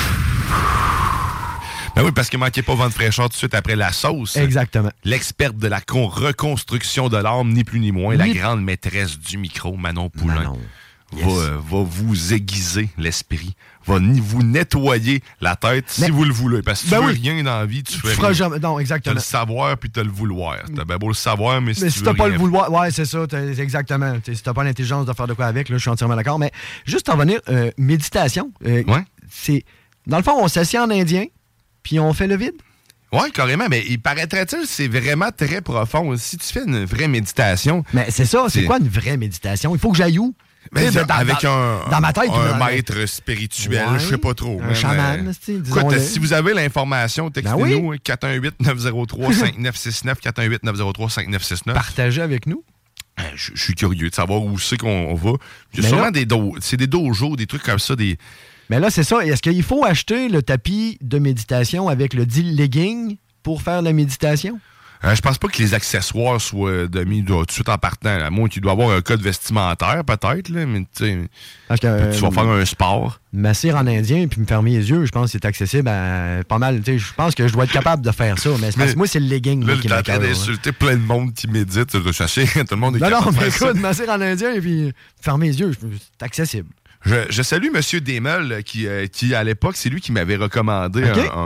Ben oui, parce qu'il manquait pas vent de fraîcheur tout de suite après la sauce. Exactement. L'experte de la reconstruction de l'âme, ni plus ni moins, la grande maîtresse du micro, Manon Poulain, va vous aiguiser l'esprit, va vous nettoyer la tête si vous le voulez. Parce que si tu veux rien dans la vie, tu feras jamais. Non, exactement. T'as le savoir puis t'as le vouloir. T'as bien beau le savoir, mais si tu t'as veux pas rien... le vouloir, ouais, c'est ça, exactement. Si t'as pas l'intelligence de faire de quoi avec, là, je suis entièrement d'accord. Mais juste en venir, méditation, c'est... Dans le fond, on s'assied en indien, puis on fait le vide? Oui, carrément, mais il paraîtrait-il, c'est vraiment très profond. Si tu fais une vraie méditation... Mais c'est ça, c'est quoi une vraie méditation? Il faut que j'aille où? Avec dans ma tête, un maître spirituel, je sais pas trop. Un chaman, disons-le. Si vous avez l'information, textez-nous 418-903-5969, 418-903-5969. Partagez avec nous. Je suis curieux de savoir où c'est qu'on va. Il y a sûrement des dojos, des trucs comme ça, des... Mais là, c'est ça. Est-ce qu'il faut acheter le tapis de méditation avec le deal legging pour faire la méditation? Je pense pas que les accessoires soient mis tout de suite en partant. À moins qu'il doit avoir un code vestimentaire, peut-être, là, mais tu vas faire un sport. M'asseoir en indien puis me fermer les yeux, je pense que c'est accessible à pas mal. Je pense que je dois être capable de faire ça. Mais parce que moi, c'est le legging qui m'accorde. Là, t'es d'insulter plein de monde qui médite. Tout le monde est capable de faire ça. Non, mais écoute, m'asseoir en indien et puis fermer les yeux, c'est accessible. Je salue M. Desmeules qui, à l'époque, c'est lui qui m'avait recommandé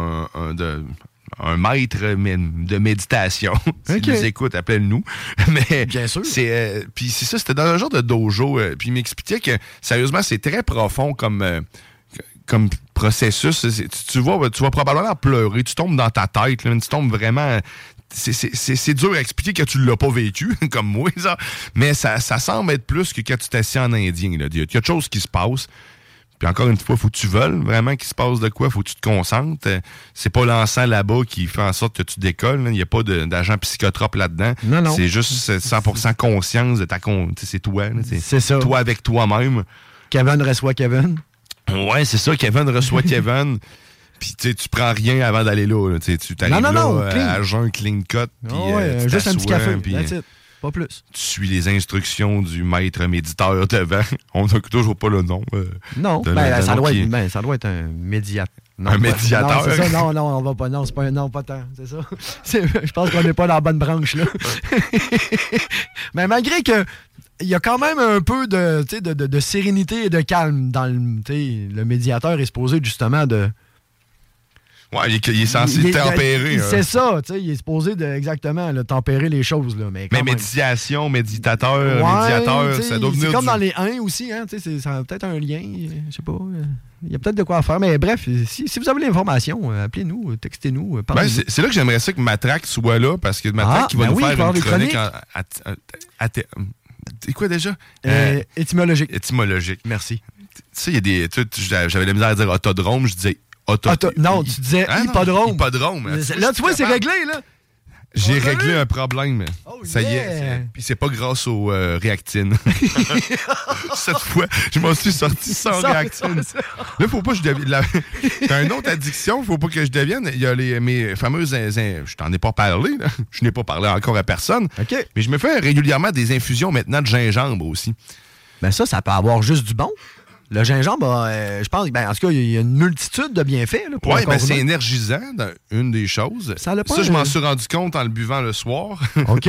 un maître de méditation. Si nous écoute, appelle-nous. Mais bien sûr. Puis c'est ça, c'était dans un genre de dojo. Puis il m'expliquait que, sérieusement, c'est très profond comme processus. Tu vas probablement pleurer. Tu tombes dans ta tête. Là, tu tombes vraiment... C'est dur à expliquer que tu l'as pas vécu, comme moi, ça. Mais ça semble être plus que quand tu t'assieds en indien. Là. Il y a quelque chose qui se passe. Puis encore une fois, faut que tu veuilles vraiment qu'il se passe de quoi, faut que tu te concentres. C'est pas l'encens là-bas qui fait en sorte que tu décolles. Il n'y a pas d'agent psychotrope là-dedans. Non. C'est juste 100% conscience de ta c'est toi. C'est ça. Toi avec toi-même. Kevin reçoit Kevin. Ouais, c'est ça. Kevin reçoit Kevin. Puis tu prends rien avant d'aller là. Tu t'arrives là à jeun, clean cut. Puis juste un petit café. Puis, that's it. Pas plus. Tu suis les instructions du maître méditeur devant. On n'a toujours pas le nom. Non, ça doit être un médiateur. Un médiateur. Non, c'est ça. Non, on va pas. Non, c'est pas un nom, pas tant. C'est ça. Je pense qu'on n'est pas dans la bonne branche, là. Mais malgré que il y a quand même un peu de sérénité et de calme dans le médiateur est supposé justement de... Ouais, il est censé tempérer. C'est ça, il est supposé exactement tempérer les choses. Là, mais méditation, médiateur, ça doit venir. C'est comme dans les 1 aussi, hein, ça a peut-être un lien, je sais pas. Il y a peut-être de quoi faire. Mais bref, si vous avez l'information, appelez-nous, textez-nous, parlez-nous. C'est là que j'aimerais ça que Matraque soit là, parce que Matraque va nous faire une chronique c'est quoi déjà? Étymologique. Étymologique. Merci. Tu sais, il y a des... J'avais la misère à dire autodrome, je disais non, tu disais hippodrome. Hippodrome. Là, tu vois, c'est réglé, là. J'ai réglé un problème. Ça y est. Puis c'est pas grâce aux réactines. Cette fois, je m'en suis sorti sans réactines. Là, faut pas que je devienne... T'as une autre addiction, faut pas que je devienne... Il y a mes fameuses... Je t'en ai pas parlé, là. Je n'ai pas parlé encore à personne. OK. Mais je me fais régulièrement des infusions maintenant de gingembre aussi. Ben ça peut avoir juste du bon. Le gingembre, je pense, en tout cas, il y a une multitude de bienfaits. Oui, mais c'est énergisant, une des choses. Ça, je m'en suis rendu compte en le buvant le soir. OK.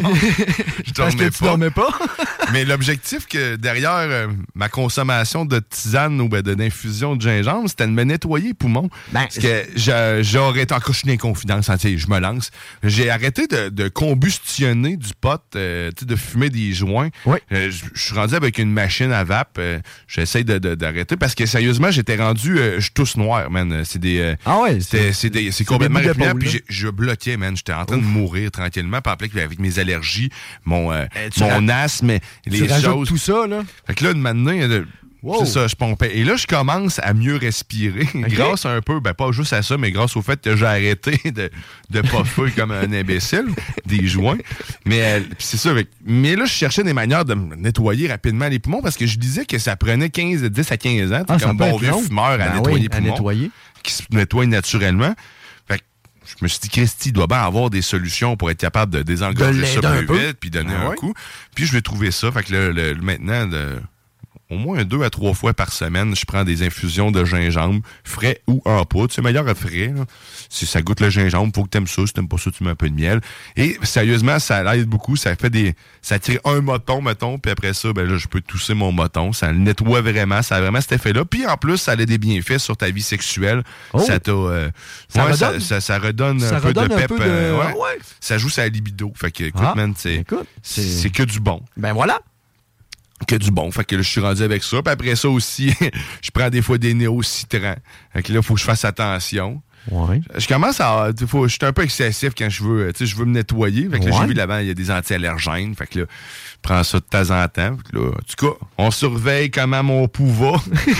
Parce que tu dormais pas. Mais l'objectif que derrière ma consommation de tisane ou d'infusion de gingembre, c'était de me nettoyer les poumons. Parce que j'aurais encore une confidence, je me lance. J'ai arrêté de combustionner du pot, de fumer des joints. Oui. Je suis rendu avec une machine à vape. J'essaie d'arrêter parce que sérieusement, j'étais rendu, je tousse noir, man. C'est des. C'est complètement répugnant. Puis je bloquais, man. J'étais en train de mourir tranquillement. Puis avec mes allergies, mon asthme, les choses. Tout ça, là. Fait que là, maintenant, c'est ça, je pompais. Et là, je commence à mieux respirer. Grâce un peu, pas juste à ça, mais grâce au fait que j'ai arrêté de puffer comme un imbécile, des joints. Mais c'est ça. Mais là, je cherchais des manières de me nettoyer rapidement les poumons parce que je disais que ça prenait 10 à 15 ans. Comme bon vieux fumeur à nettoyer les poumons. Qui se nettoie naturellement. Fait que je me suis dit, Christy, il doit bien avoir des solutions pour être capable de désengorger ça plus vite puis donner un coup. Puis je vais trouver ça. Fait que maintenant... Au moins 2 à 3 fois par semaine, je prends des infusions de gingembre, frais ou en poudre. C'est meilleur à frais. Là. Si ça goûte le gingembre, faut que t'aimes ça. Si t'aimes pas ça, tu mets un peu de miel. Et sérieusement, ça aide beaucoup. Ça tire un moton, mettons, puis après ça, là, je peux tousser mon moton. Ça le nettoie vraiment. Ça a vraiment cet effet-là. Puis en plus, ça a des bienfaits sur ta vie sexuelle. Ça redonne un peu de pep. Ça joue sa libido. Fait que, écoute, man, c'est que du bon. Ben voilà. Que du bon. Fait que là, je suis rendu avec ça. Puis après ça aussi, je prends des fois des néo-citrants. Fait que là, il faut que je fasse attention. Ouais. Je commence à... Je suis un peu excessif quand je veux me nettoyer. Fait que là, j'ai vu là-bas, il y a des anti-allergènes. Fait que là, je prends ça de temps en temps. Fait que là, en tout cas, on surveille comment mon pouls va.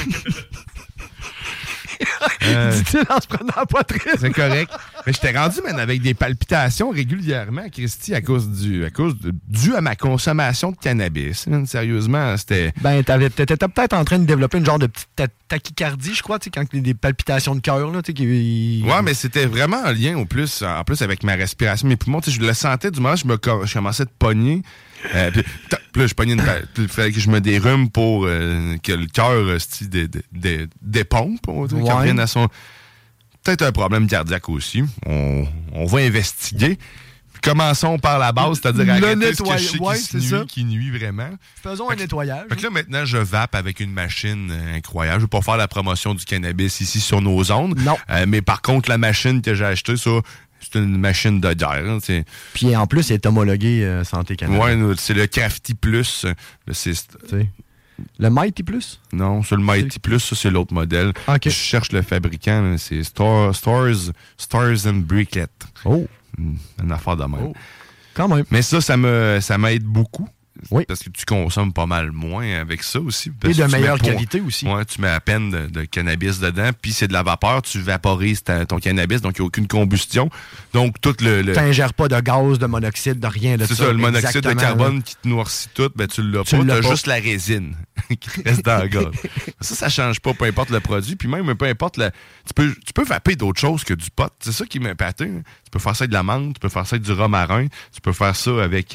Dit-il en se prenant la poitrine. C'est correct. Mais j'étais rendu, man, avec des palpitations régulièrement, Christy, dû à ma consommation de cannabis. Man, sérieusement, c'était... Ben, t'étais peut-être en train de développer une genre de petite tachycardie, je crois, quand il y a des palpitations de cœur, là, Ouais, mais c'était vraiment en lien, en plus avec ma respiration. Mes poumons, je le sentais du moment où je commençais de pogner. Puis là, je pognais il fallait que je me dérume pour que le cœur dépompe, qu'il revienne à son... Peut-être un problème cardiaque aussi. On va investiguer. Commençons par la base, c'est-à-dire arrêter ce que je sais qui nuit vraiment. Faisons un nettoyage. Fait que là, maintenant, je vape avec une machine incroyable. Je ne vais pas faire la promotion du cannabis ici sur nos ondes. Non. Mais par contre, la machine que j'ai achetée, ça... C'est une machine de guerre. Hein, puis en plus, elle est homologuée Santé Canada. Oui, c'est le Crafty Plus. Le Mighty Plus? Non, c'est le Mighty Plus, ça c'est l'autre modèle. Okay. Je cherche le fabricant, là, c'est Stars and Briquette. Oh! Une affaire de même. Oh. Quand même. Mais ça m'aide beaucoup. Oui. Parce que tu consommes pas mal moins avec ça aussi. Et de meilleure qualité aussi. Ouais, tu mets à peine de cannabis dedans, puis c'est de la vapeur, tu vaporises ton cannabis, donc il n'y a aucune combustion. Donc, tout le... Tu n'ingères pas de gaz, de monoxyde, de rien de ça. C'est ça, le monoxyde de carbone là. Qui te noircit tout, ben tu l'as pas. Tu as juste la résine qui reste dans le gaz. Ça change pas, peu importe le produit, puis même peu importe Tu peux vaper d'autres choses que du pot. C'est ça qui m'a épaté. Hein. Tu peux faire ça avec de la menthe, tu peux faire ça avec du romarin, tu peux faire ça avec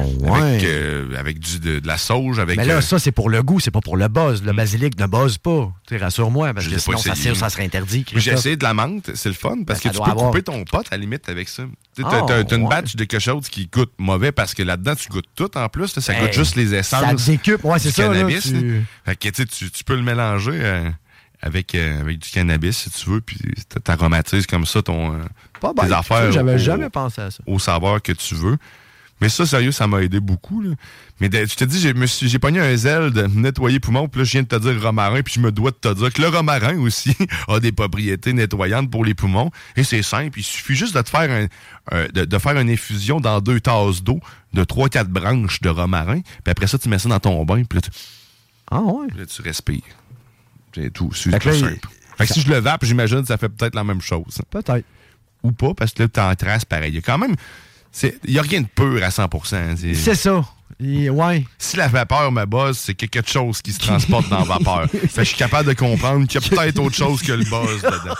de la sauge. Avec, mais là, ça, c'est pour le goût, c'est pas pour le buzz. Le basilic ne buzz pas. Rassure-moi, parce que sinon, ça serait interdit. J'ai essayé de la menthe, c'est le fun, parce que tu peux couper ton pot à la limite avec ça. T'as une batch de quelque chose qui goûte mauvais, parce que là-dedans, tu goûtes tout en plus. Là, ça goûte juste les essences. Ça décupe, c'est ça. Cannabis, là, fait que tu peux le mélanger avec du cannabis, si tu veux, puis t'aromatises comme ça tes affaires. J'avais jamais pensé à ça. Au saveur que tu veux. Mais ça, sérieux, ça m'a aidé beaucoup. Là. Mais je te dis, j'ai pogné un zèle de nettoyer poumon, puis là, je viens de te dire romarin, puis je me dois de te dire que le romarin aussi a des propriétés nettoyantes pour les poumons. Et c'est simple, il suffit juste de te faire de faire une infusion dans 2 tasses d'eau de 3-4 branches de romarin, puis après ça, tu mets ça dans ton bain, puis là, puis là, tu respires. C'est tout, c'est tout simple. Fait que si je le vape, j'imagine que ça fait peut-être la même chose. Peut-être. Ou pas, parce que là, tu en traces pareil. Il y a quand même... Il n'y a rien de pur à 100%. C'est ça. Ouais. Si la vapeur me buzz, c'est qu'il y a quelque chose qui se transporte dans la vapeur. Fait que je suis capable de comprendre qu'il y a peut-être autre chose que le buzz dedans.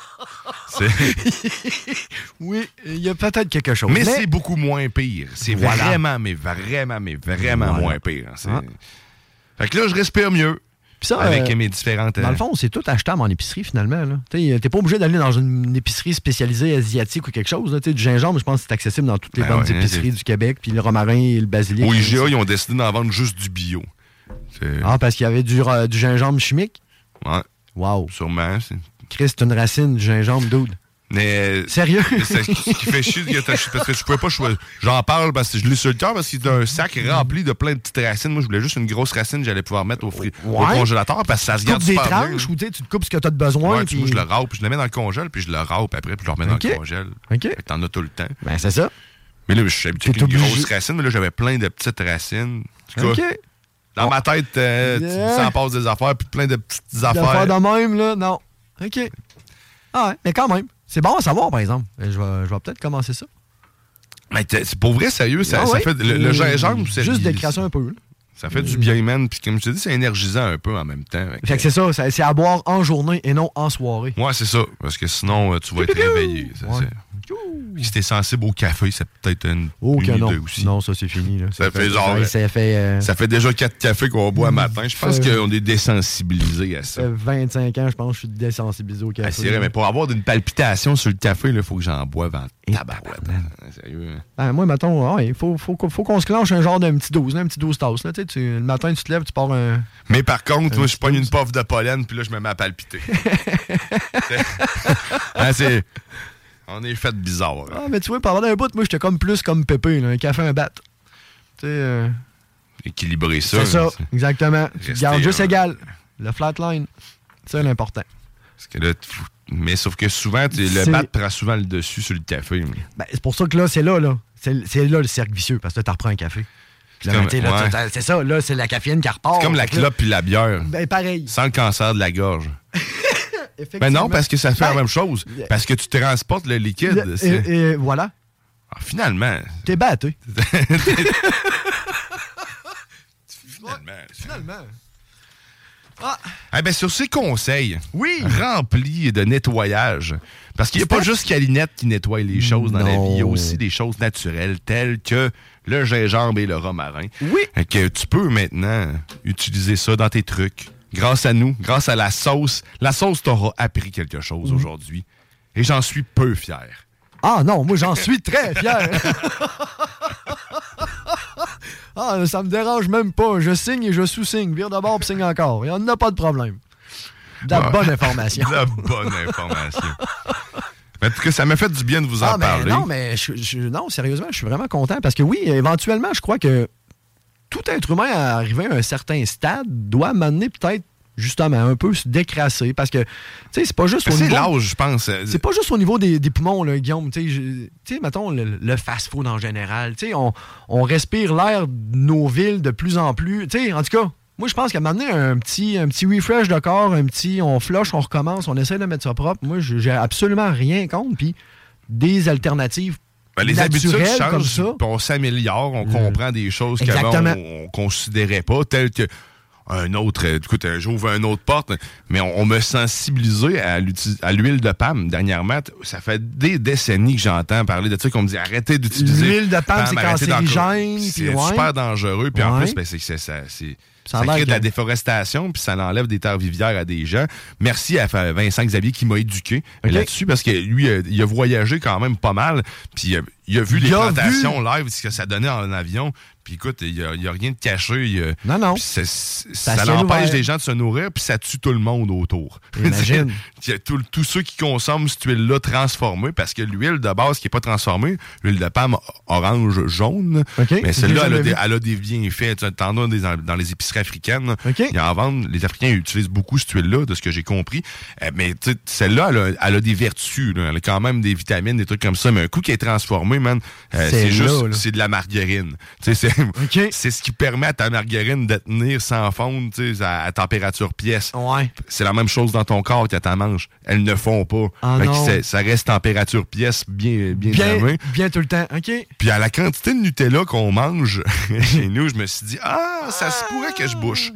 Oui, il y a peut-être quelque chose. Mais c'est beaucoup moins pire. C'est vraiment moins pire. Fait que là, je respire mieux. Ça, avec mes différentes... Dans le fond, c'est tout achetable en épicerie, finalement. T'es pas obligé d'aller dans une épicerie spécialisée asiatique ou quelque chose. Là. Du gingembre, je pense que c'est accessible dans toutes les bonnes épiceries du Québec. Puis le romarin et le basilic. Au IGA, ils ont décidé d'en vendre juste du bio. Parce qu'il y avait du gingembre chimique? Ouais. Wow. Sûrement. Chris, c'est une racine du gingembre, dude. Mais sérieux? Ce qui fait chier, parce que je pouvais pas choisir. J'en parle parce que je l'ai sur le cœur, parce qu'il y a un sac rempli de plein de petites racines. Moi, je voulais juste une grosse racine que j'allais pouvoir mettre au congélateur, parce que ça se garde super bien. Tu coupes des tranches ou tu te coupes ce que tu as de besoin. Ouais, moi, je le râpe, puis je le mets dans le congèle, puis je le râpe après, puis je le remets dans le congèle. OK. T'en as tout le temps. Ben, c'est ça. Mais là, je suis habitué avec une grosse racine, mais là, j'avais plein de petites racines. OK. Dans ma tête, ça en passe des affaires, puis plein de petites affaires. De même, là, non. OK. Ah ouais, mais quand même. C'est bon à savoir, par exemple. Je vais peut-être commencer ça. Mais c'est pour vrai, sérieux, ça fait... Le gingembre, c'est... Juste d'écration un peu. Là. Ça fait du bien, man. Puis comme je te dis, c'est énergisant un peu en même temps. Fait que c'est ça. C'est à boire en journée et non en soirée. Ouais, c'est ça. Parce que sinon, tu vas être réveillé. Si t'es sensible au café, c'est peut-être une idée aussi. Non, ça, c'est fini. Là. Ça fait déjà 4 cafés qu'on boit matin. Je pense qu'on est désensibilisé à ça. Ça fait 25 ans, je pense que je suis désensibilisé au café. C'est vrai, mais pour avoir une palpitation sur le café, il faut que j'en boive en tabarouette. Sérieux. Moi, mettons, il faut qu'on se clenche un genre d'un petit 12, un petit 12 tasses. Là, le matin, tu te lèves, tu pars un... Mais par contre, moi, je pogne une puff de pollen, puis là, je me mets à palpiter. On est fait bizarre. Ah, mais tu vois, pendant un bout, moi, j'étais plus comme Pépé, là, un café, un bat. Équilibrer ça. C'est ça, exactement. Tu te gardes juste égal. Le flatline, c'est l'important. Parce que là, mais sauf que souvent, le bat prend souvent le dessus sur le café. Ben, c'est pour ça que là, c'est là. C'est là le cercle vicieux, parce que là, tu reprends un café. C'est ça, là, c'est la caféine qui repart. C'est comme la clope puis la bière. Ben, pareil. Sans le cancer de la gorge. Ben non, parce que ça fait la même chose. Parce que tu transportes le liquide. Et voilà. Ah, finalement. T'es battu. Finalement. Sur ces conseils remplis de nettoyage, parce qu'il n'y a pas juste Calinette qui nettoie les choses dans la vie, il y a aussi des choses naturelles telles que le gingembre et le romarin. Oui. Que tu peux maintenant utiliser ça dans tes trucs. Grâce à nous, grâce à la sauce. La sauce t'aura appris quelque chose aujourd'hui. Et j'en suis peu fier. Ah non, moi j'en suis très fier. Ça me dérange même pas. Je signe et je sous-signe. Vire d'abord puis signe encore. Il n'y en a pas de problème. De la bonne information. De la bonne information. En tout cas, ça m'a fait du bien de vous en parler. Non, mais non, sérieusement, je suis vraiment content parce que oui, éventuellement, je crois que tout être humain à arriver à un certain stade doit m'amener peut-être justement, un peu se décrasser. Parce que, tu sais, c'est pas juste au c'est niveau... l'âge, je pense. C'est pas juste au niveau des poumons, là, Guillaume. Tu sais, mettons, le fast-food en général. Tu sais, on respire l'air de nos villes de plus en plus. Tu sais, en tout cas, moi, je pense qu'à m'amener un petit refresh de corps, on flush, on recommence, on essaie de mettre ça propre. Moi, j'ai absolument rien contre. Puis, des alternatives les habitudes changent, comme ça. Puis on s'améliore, on comprend des choses qu'avant on considérait pas, telles que un autre, écoute, j'ouvre une autre porte, mais on me sensibilisé à l'huile de palme dernièrement. Ça fait des décennies que j'entends parler de ça, qu'on me dit arrêtez d'utiliser l'huile de palme, c'est cancérigène. C'est super dangereux, puis en plus, ça crée de la déforestation, puis ça enlève des terres vivières à des gens. Merci à Vincent Xavier qui m'a éduqué là-dessus, parce que lui, il a voyagé quand même pas mal, puis il a vu les plantations live, ce que ça donnait en avion. Puis écoute, il n'y a rien de caché. Non. Ça l'empêche des gens de se nourrir, puis ça tue tout le monde autour. Imagine. Tous ceux qui consomment cette huile-là transformée, parce que l'huile de base qui n'est pas transformée, l'huile de palme orange, jaune, mais celle-là, elle a des bienfaits. T'en as dans les épiceries africaines. Ils en vendent. Les Africains utilisent beaucoup cette huile-là, de ce que j'ai compris. Mais celle-là, elle a des vertus. Là. Elle a quand même des vitamines, des trucs comme ça. Mais un coup qui est transformé, man, c'est de la margarine. C'est ce qui permet à ta margarine de tenir sans fondre à température pièce. Ouais. C'est la même chose dans ton corps que ta manche. Elles ne font pas. Ça reste température pièce bien fermée. Bien tout le temps. OK. Puis à la quantité de Nutella qu'on mange chez nous, je me suis dit, ça se pourrait que je bouche.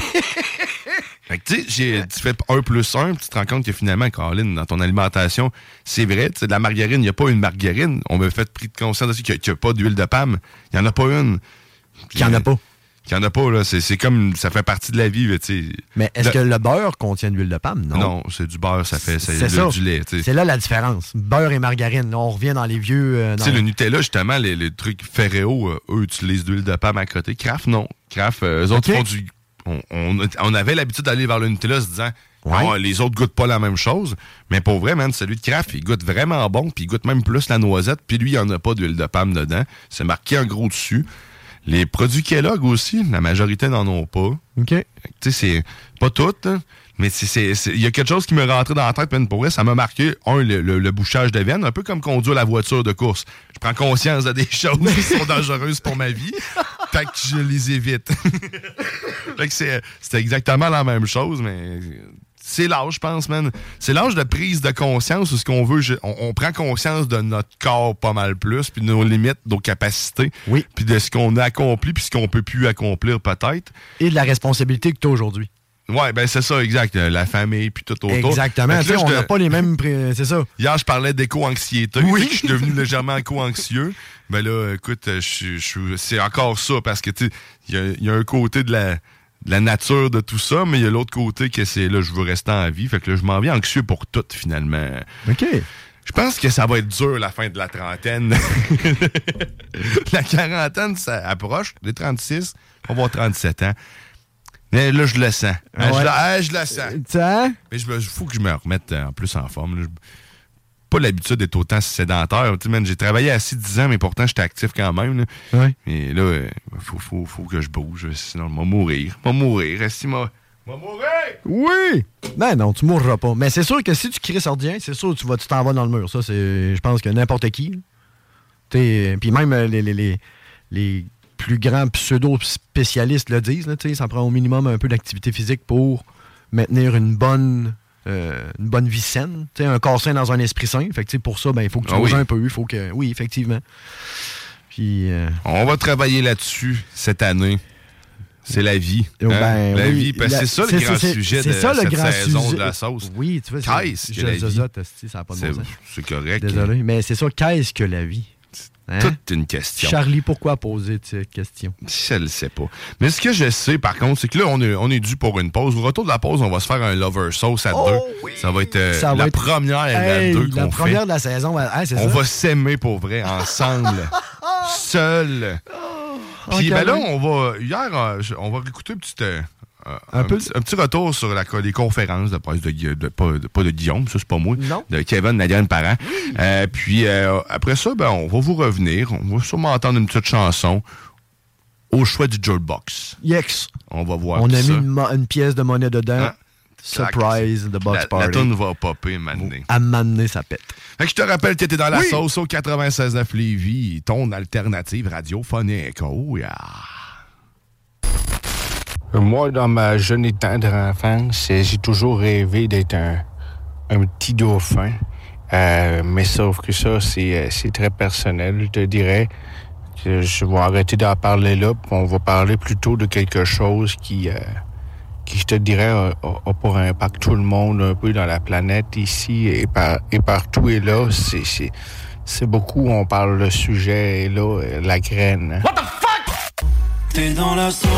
Fait que, tu fais 1 plus 1, puis tu te rends compte que finalement, Caroline, dans ton alimentation, c'est vrai, de la margarine, il n'y a pas une margarine. On m'a fait pris de conscience aussi qu'il n'y a pas d'huile de palme. Il n'y en a pas une. Qu'il n'y en a pas. Qu'il n'y en a pas, là. C'est comme, ça fait partie de la vie, là, tu sais. Mais est-ce que le beurre contient de l'huile de palme? Non, c'est du beurre, c'est du lait, tu sais. C'est là la différence. Beurre et margarine. Là, on revient dans les vieux... Tu sais, le Nutella, justement, les trucs Ferrero, eux, utilisent de l'huile de palme à côté. Kraft, non. Kraft, eux autres font du... On avait l'habitude d'aller vers le Nutella se disant les autres goûtent pas la même chose, mais pour vrai, man, celui de Kraft, il goûte vraiment bon, puis il goûte même plus la noisette, puis lui, il n'y en a pas d'huile de palme dedans. C'est marqué en gros dessus. Les produits Kellogg aussi, la majorité n'en ont pas. OK. Tu sais, c'est pas tout, hein, mais il y a quelque chose qui me rentrait dans la tête, pour vrai, ça m'a marqué, le bouchage de veine, un peu comme conduire la voiture de course. Je prends conscience de des choses qui sont dangereuses pour ma vie, fait que je les évite. Fait que c'est exactement la même chose, mais c'est l'âge, je pense, man. C'est l'âge de prise de conscience où ce qu'on veut, on prend conscience de notre corps pas mal plus, puis de nos limites, nos capacités, puis de ce qu'on a accompli, puis ce qu'on peut plus accomplir peut-être. Et de la responsabilité que tu as aujourd'hui. Ouais, ben c'est ça, exact. La famille, puis tout autour. Exactement. Là, on n'a pas les mêmes... C'est ça. Hier, je parlais d'éco-anxiété. Oui. Je suis devenu légèrement éco-anxieux. Ben là, écoute, c'est encore ça, parce que, tu sais, il y a un côté de la nature de tout ça, mais il y a l'autre côté que c'est là, je veux rester en vie. Fait que là, je m'en viens anxieux pour tout, finalement. OK. Je pense que ça va être dur, la fin de la trentaine. La quarantaine, ça approche. Les 36, on va avoir 37 ans. Mais là, je le sens. Je le sens. Mais il faut que je me remette en plus en forme. Là. Pas l'habitude d'être autant sédentaire. J'ai travaillé assis 10 ans, mais pourtant, j'étais actif quand même. Là. Ouais. Et là, faut que je bouge. Sinon, je vais mourir. Je vais mourir. Je vais mourir! Oui! Ben non, tu mourras pas. Mais c'est sûr que si tu cries sordien, c'est sûr que tu t'en vas dans le mur. Ça, je pense que n'importe qui. Puis même les plus grands pseudo-spécialistes le disent. Là, ça prend au minimum un peu d'activité physique pour maintenir une bonne vie saine. Un corps sain dans un esprit sain. Fait que pour ça, il faut que tu bouges un peu. Oui, effectivement. Puis, on va travailler là-dessus cette année. C'est la vie. La vie. Parce que c'est ça le grand sujet de cette saison de la sauce. Oui, tu vois. Qu'est-ce que la vie? Ça n'a pas de bon sens. C'est correct. Désolé, mais c'est ça. Qu'est-ce que la vie? Toute une question. Charlie, pourquoi poser cette question? Je ne le sais pas. Mais ce que je sais, par contre, c'est que là, on est dû pour une pause. Au retour de la pause, on va se faire un Lover Sauce à deux. Oui. Ça va être la première à deux qu'on fait. La première de la saison. On va s'aimer pour vrai, ensemble. Seul. Puis ben là, hier, on va écouter un petit retour sur les conférences de presse pas de Guillaume, ça c'est pas moi, de Kevin Nadiane Parent. Puis après ça, on va vous revenir. On va sûrement entendre une petite chanson au choix du Jukebox. Yes. On va voir On tout a ça. mis une pièce de monnaie dedans. Ah, Surprise de Box Party. La toune va popper, maintenant. À m'amener, ça pète. Fait que je te rappelle que t'étais dans la sauce au 96.9 Lévis, ton alternative radiophonique. Oh yeah! Moi, dans ma jeune et tendre enfance, j'ai toujours rêvé d'être un petit dauphin. Mais sauf que ça, c'est très personnel, je te dirais. Je vais arrêter d'en parler là, puis on va parler plutôt de quelque chose qui je te dirais, a pour impact tout le monde un peu dans la planète ici et partout. Et là, c'est beaucoup, on parle le sujet, et là, la graine. Hein. What the fuck? T'es dans la sauce.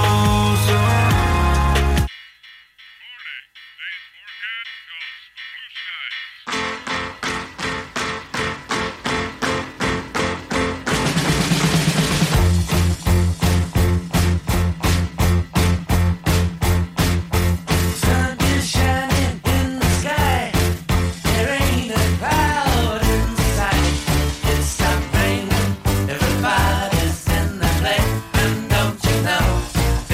Everybody's in the place, and don't you know?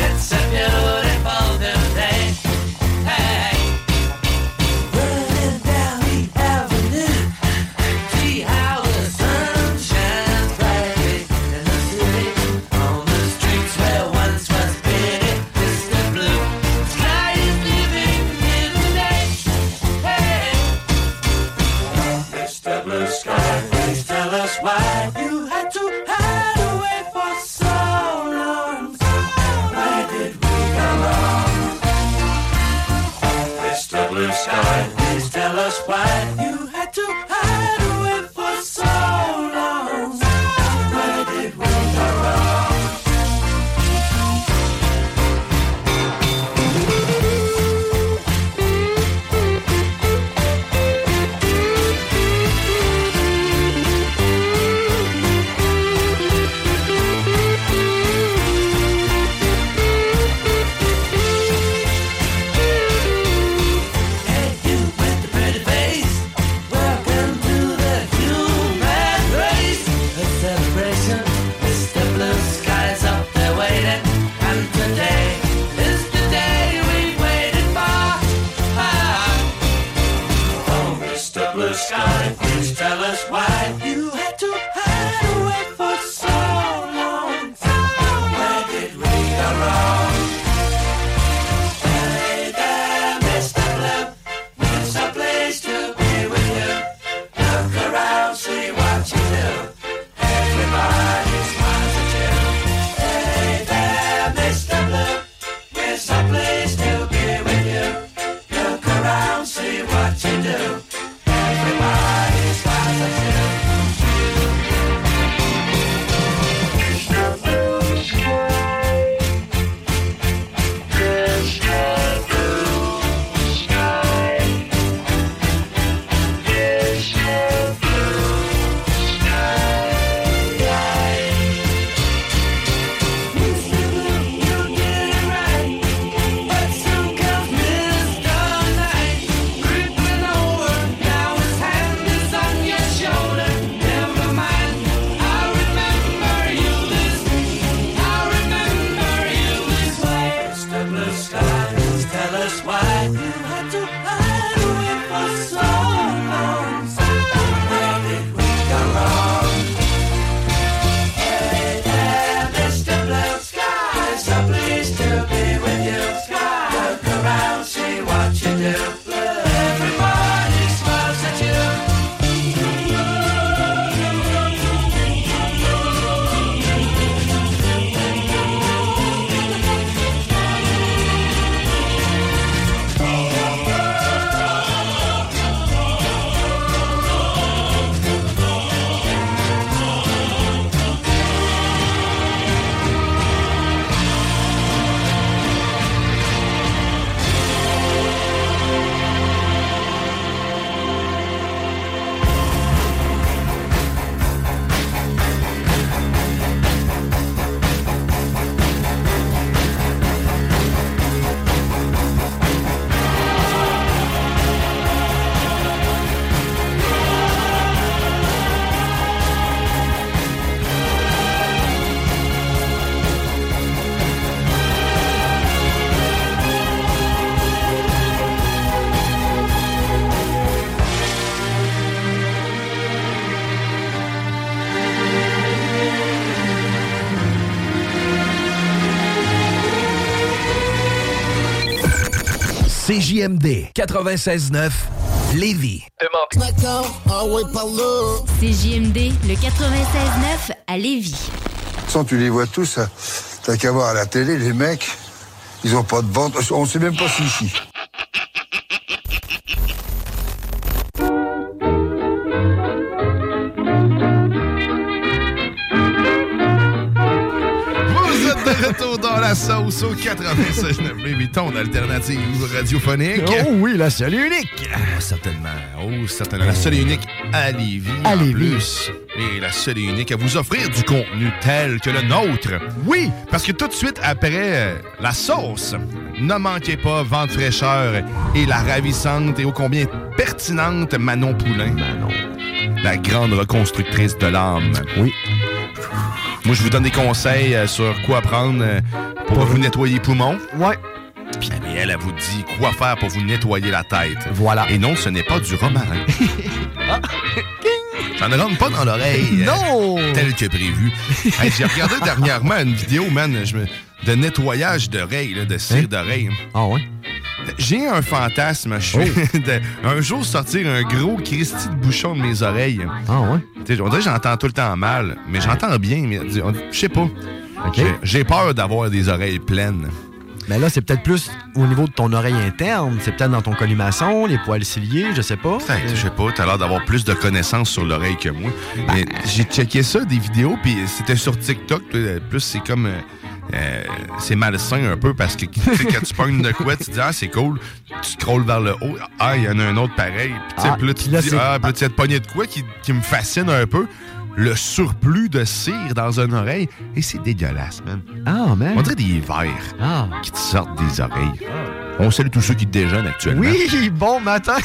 CJMD 96.9 Lévis. D'accord, ah ouais, par là. CJMD, le 96.9 à Lévis. De toute façon, tu les vois tous, t'as qu'à voir à la télé, les mecs, ils ont pas de ventre, on sait même pas si ici. De retour dans la sauce au 96.9 Lévis, ton alternative radiophonique. Oh oui, la seule et unique. Certainement. Oh, certainement. La seule et unique à Lévis. À Lévis. Plus. Et la seule et unique à vous offrir du contenu tel que le nôtre. Oui. Parce que tout de suite après la sauce, ne manquez pas Vente fraîcheur et la ravissante et ô combien pertinente Manon Poulain. Manon. La grande reconstructrice de l'âme. Oui. Moi, je vous donne des conseils sur quoi prendre pour vous nettoyer les poumons. Ouais. Puis elle vous dit quoi faire pour vous nettoyer la tête. Voilà. Et non, ce n'est pas du romarin. Ça ne rentre pas dans l'oreille. Non! Tel que prévu. Hey, j'ai regardé dernièrement une vidéo, man, de nettoyage d'oreilles, là, de cire d'oreille. Ah ouais? J'ai un fantasme, un jour sortir un gros Christy de bouchon de mes oreilles. Ah ouais? T'sais, on dirait que j'entends tout le temps mal, mais j'entends bien, mais je sais pas. Okay. J'ai peur d'avoir des oreilles pleines. Mais là, c'est peut-être plus au niveau de ton oreille interne. C'est peut-être dans ton colimaçon, les poils ciliés, je sais pas. Je sais pas, t'as l'air d'avoir plus de connaissances sur l'oreille que moi. Mais j'ai checké ça, des vidéos, puis c'était sur TikTok. Plus c'est comme... c'est malsain un peu parce que quand tu pognes de quoi, tu dis ah c'est cool, tu scrolles vers le haut, ah il y en a un autre pareil, puis là tu te dis ah puis là tu as pogné de quoi qui me fascine un peu, le surplus de cire dans une oreille et c'est dégueulasse man. Ah man. On dirait des vers qui te sortent des oreilles. On salue tous ceux qui déjeunent actuellement. Oui, bon matin.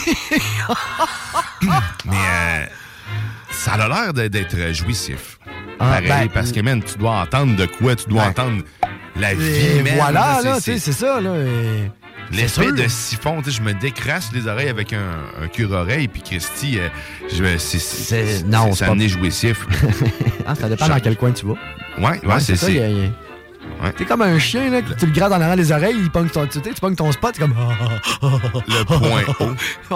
Mais ça a l'air d'être jouissif. Pareil, parce que, man, tu dois entendre de quoi? Tu dois entendre la vie, man. Voilà, là, c'est ça, là. L'effet de siphon, tu sais, je me décrasse les oreilles avec un cure-oreille, puis Christy, ça en est jouissif. Ça dépend dans quel coin tu vas. Ouais, c'est ça. T'es comme un chien, là, tu le grattes en arrière des oreilles, tu pognes ton spot, c'est comme... Le point haut.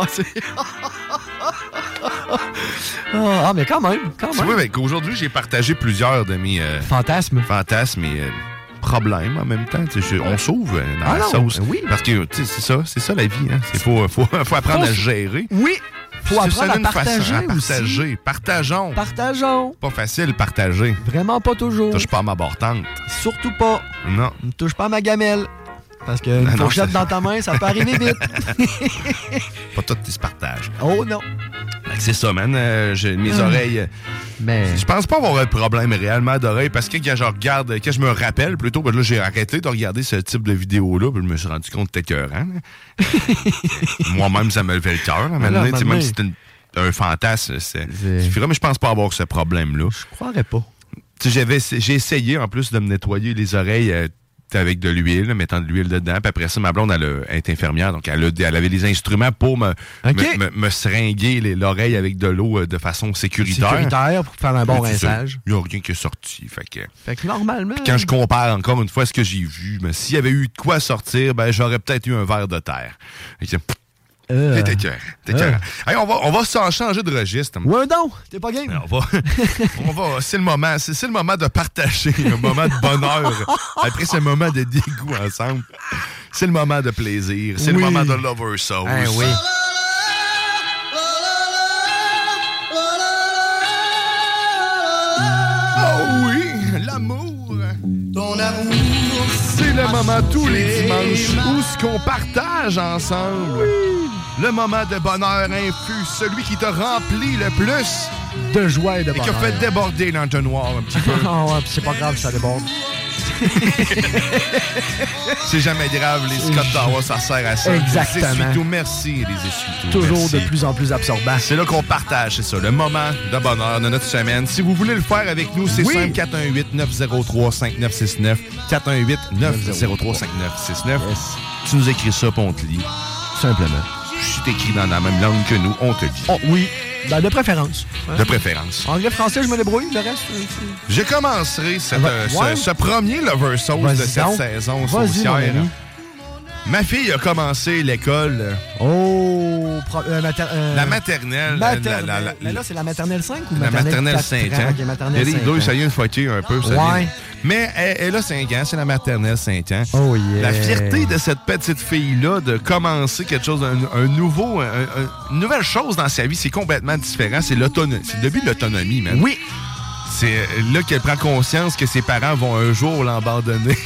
Ah, mais quand même. Tu vois, qu'aujourd'hui, j'ai partagé plusieurs de mes... fantasmes et problèmes en même temps. On sauve dans la sauce. Oui. Parce que c'est ça la vie. Hein. Faut apprendre à gérer. Oui. Faut apprendre à partager aussi. Partageons. Pas facile, partager. Vraiment pas toujours. Touche pas à ma bord-tente. Surtout pas. Non. Ne touche pas à ma gamelle. Parce qu'une fourchette dans ta main, ça peut arriver vite. Pas tout qui se partage. Oh non. C'est ça, man. Mes oreilles... Mais... Je pense pas avoir un problème réellement d'oreilles parce que quand je regarde, quand je me rappelle plutôt, ben là, j'ai arrêté de regarder ce type de vidéo-là, puis je me suis rendu compte que c'était écœurant. Moi-même, ça me levait le cœur. Même si c'était un fantasme, mais je pense pas avoir ce problème-là. Je croirais pas. J'ai essayé, en plus, de me nettoyer les oreilles... avec de l'huile, mettant de l'huile dedans. Puis après ça, ma blonde, elle est infirmière, donc elle avait les instruments pour me seringuer l'oreille avec de l'eau de façon sécuritaire. Sécuritaire pour faire un bon rinçage. Il n'y a rien qui est sorti. Fait que normalement... Puis quand je compare encore une fois ce que j'ai vu, s'il y avait eu de quoi sortir, ben j'aurais peut-être eu un ver de terre. T'es écœurant. Hey, on va s'en changer de registre. Ouais, non, t'es pas game. On va, c'est le moment de partager, un moment de bonheur. Après ce moment de dégoût ensemble, c'est le moment de plaisir, c'est le moment de Lover Sauce. Oui. Oh oui, l'amour. Ton amour. C'est le moment tous les dimanches où ce qu'on partage ensemble. Le moment de bonheur infus, celui qui te remplit le plus de joie et de bonheur. Et qui a fait déborder l'entonnoir un petit peu. Oh, ouais, c'est pas grave, ça déborde. C'est jamais grave, les Scott d'Awa, ça sert à ça. Exactement. Les essuie-tout, merci les essuie-tout. Toujours merci. De plus en plus absorbant. C'est là qu'on partage, c'est ça, le moment de bonheur de notre semaine. Si vous voulez le faire avec nous, c'est simple, 418-903-5969. 418-903-5969. Yes. Tu nous écris ça, puis on te lit. Simplement. Je suis écrit dans la même langue que nous, on te dit. Oh, oui, de préférence. De préférence. Anglais-français, je me débrouille, le reste... Je commencerai ce premier Lover Sauce de cette saison saucière Ma fille a commencé l'école. La maternelle. Mais là, c'est la maternelle 5 ou la maternelle 5 ans. Okay, maternelle Il y a 5 deux, ans. ça vient de foquer un peu. Ouais. Mais elle a 5 ans, c'est la maternelle 5 ans. Oh yeah. La fierté de cette petite fille-là de commencer quelque chose, une nouvelle chose dans sa vie, c'est complètement différent. C'est l'autonomie. C'est le début de l'autonomie, man. Oui. C'est là qu'elle prend conscience que ses parents vont un jour l'abandonner.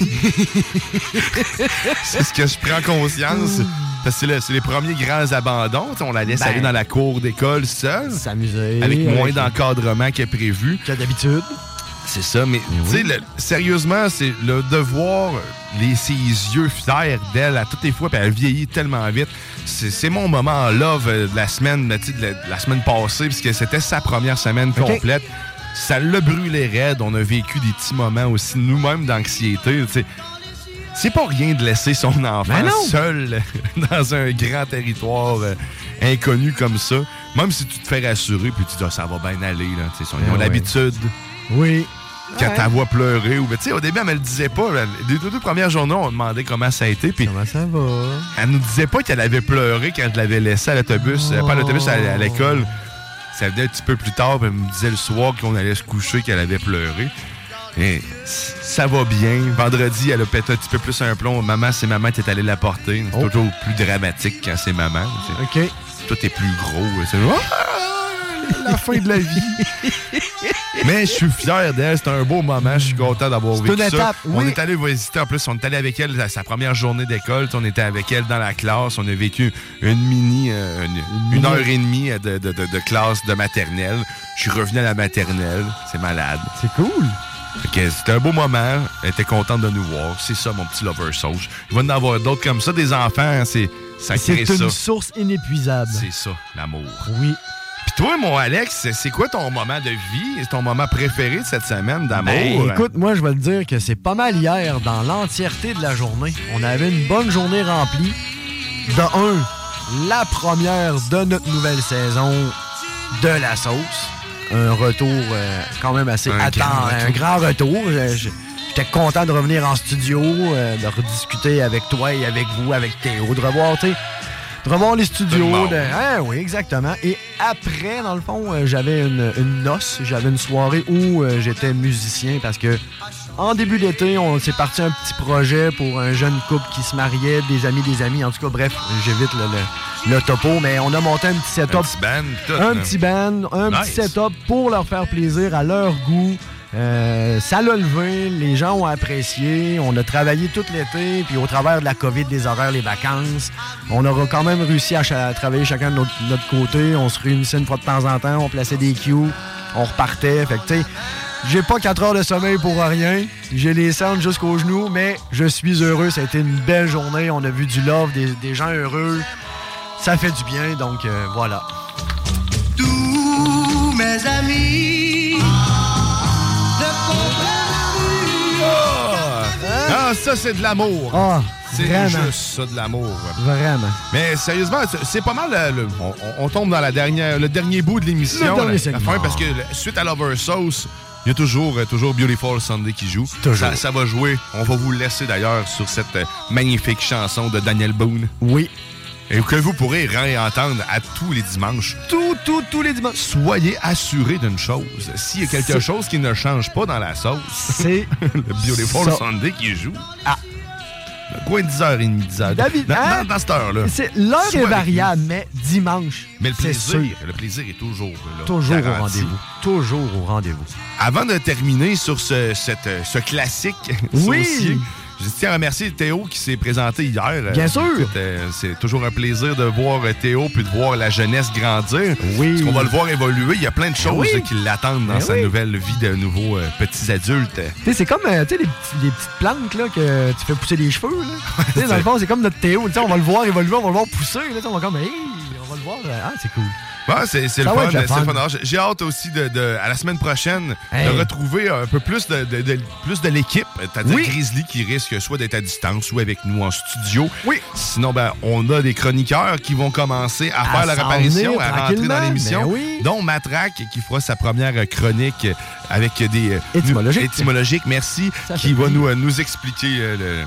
C'est ce que je prends conscience. Parce que c'est les premiers grands abandons. T'sais, on la laisse aller dans la cour d'école seule. S'amuser. Avec moins d'encadrement que prévu. Que d'habitude. C'est ça, mais tu sais, sérieusement, c'est le devoir, ses yeux fiers d'elle à toutes les fois, puis elle vieillit tellement vite. C'est mon moment love de la semaine, de la semaine passée, parce que c'était sa première semaine complète. Ça l'a brûlé raide. On a vécu des petits moments aussi, nous-mêmes, d'anxiété. T'sais. C'est pas rien de laisser son enfant seul dans un grand territoire inconnu comme ça. Même si tu te fais rassurer, puis tu dis, ça va bien aller. Là. Ils ont l'habitude. Oui. Quand ta voix pleurer. Ou, au début, elle me le disait pas. Les deux premières journées, on demandait comment ça a été. Puis comment ça va? Elle nous disait pas qu'elle avait pleuré quand je l'avais laissée à l'autobus. Pas à l'autobus, à l'école. Ça venait un petit peu plus tard. Elle me disait le soir qu'on allait se coucher qu'elle avait pleuré. Et ça va bien. Vendredi, elle a pété un petit peu plus un plomb. Maman, c'est maman qui est allée la porter. C'est toujours plus dramatique quand c'est maman. OK. Tout est plus gros. C'est la fin de la vie. Mais je suis fier d'elle. C'est un beau moment. Je suis content d'avoir vécu ça. Étape, oui. On est allé visiter. En plus, on est allé avec elle à sa première journée d'école. On était avec elle dans la classe. On a vécu une heure et demie de classe de maternelle. Je suis revenu à la maternelle. C'est malade. C'est cool. C'était un beau moment. Elle était contente de nous voir. C'est ça, mon petit lover soul. Il va y en avoir d'autres comme ça. Des enfants, ça crée ça. C'est une source inépuisable. C'est ça, l'amour. Oui. Puis toi, mon Alex, c'est quoi ton moment de vie? C'est ton moment préféré de cette semaine d'amour? Écoute, moi, je vais te dire que c'est pas mal hier, dans l'entièreté de la journée. On avait une bonne journée remplie. La première de notre nouvelle saison de La Sauce. Un retour quand même assez un grand retour. J'étais content de revenir en studio, de rediscuter avec toi et avec vous, avec Théo, de revoir les studios. Oui, exactement. Et après, dans le fond, j'avais une noce, j'avais une soirée où j'étais musicien parce que en début d'été, on s'est parti un petit projet pour un jeune couple qui se mariait, des amis. En tout cas, bref, j'évite le topo, mais on a monté un petit setup. Un petit setup pour leur faire plaisir à leur goût. Ça l'a levé, les gens ont apprécié, on a travaillé tout l'été, puis au travers de la COVID, les horaires, les vacances, on aura quand même réussi à travailler chacun de notre côté, on se réunissait une fois de temps en temps, on plaçait des cues, on repartait, fait que tu sais, j'ai pas 4 heures de sommeil pour rien, j'ai les cendres jusqu'aux genoux, mais je suis heureux, ça a été une belle journée, on a vu du love, des gens heureux, ça fait du bien, donc voilà. Tous mes amis ça, c'est de l'amour. C'est juste ça, de l'amour. Vraiment. Mais sérieusement, c'est pas mal. On tombe dans le dernier bout de l'émission. La fin, parce que suite à Lover Sauce, il y a toujours Beautiful Sunday qui joue. Ça va jouer. On va vous laisser d'ailleurs sur cette magnifique chanson de Daniel Boone. Oui. Et que vous pourrez réentendre à tous les dimanches. Tous les dimanches. Soyez assurés d'une chose. S'il y a quelque chose qui ne change pas dans la sauce, c'est le Beautiful Sunday qui joue. Le coin de 10h30, 10h. David, dans cette heure-là. L'heure est variable, mais dimanche. Mais le plaisir est toujours là. Toujours au rendez-vous. Toujours au rendez-vous. Avant de terminer sur ce classique saucier, je tiens à remercier Théo qui s'est présenté hier. Bien sûr. C'est toujours un plaisir de voir Théo puis de voir la jeunesse grandir. Oui. Parce qu'on va le voir évoluer. Il y a plein de choses qui l'attendent dans sa nouvelle vie de nouveaux petits adultes. C'est comme les petites plantes là, que tu fais pousser les cheveux. Là. Dans le fond, c'est comme notre Théo. On va le voir évoluer, on va le voir pousser. Là, on va comme, on va le voir. C'est cool. Ouais, c'est le fun. C'est le fun. J'ai hâte aussi à la semaine prochaine de retrouver un peu plus de l'équipe. C'est-à-dire Grizzly qui risque soit d'être à distance ou avec nous en studio. Oui. Sinon, on a des chroniqueurs qui vont commencer à faire leur apparition, à rentrer dans l'émission. Dont Matraque qui fera sa première chronique avec des étymologiques. Merci. Qui va nous expliquer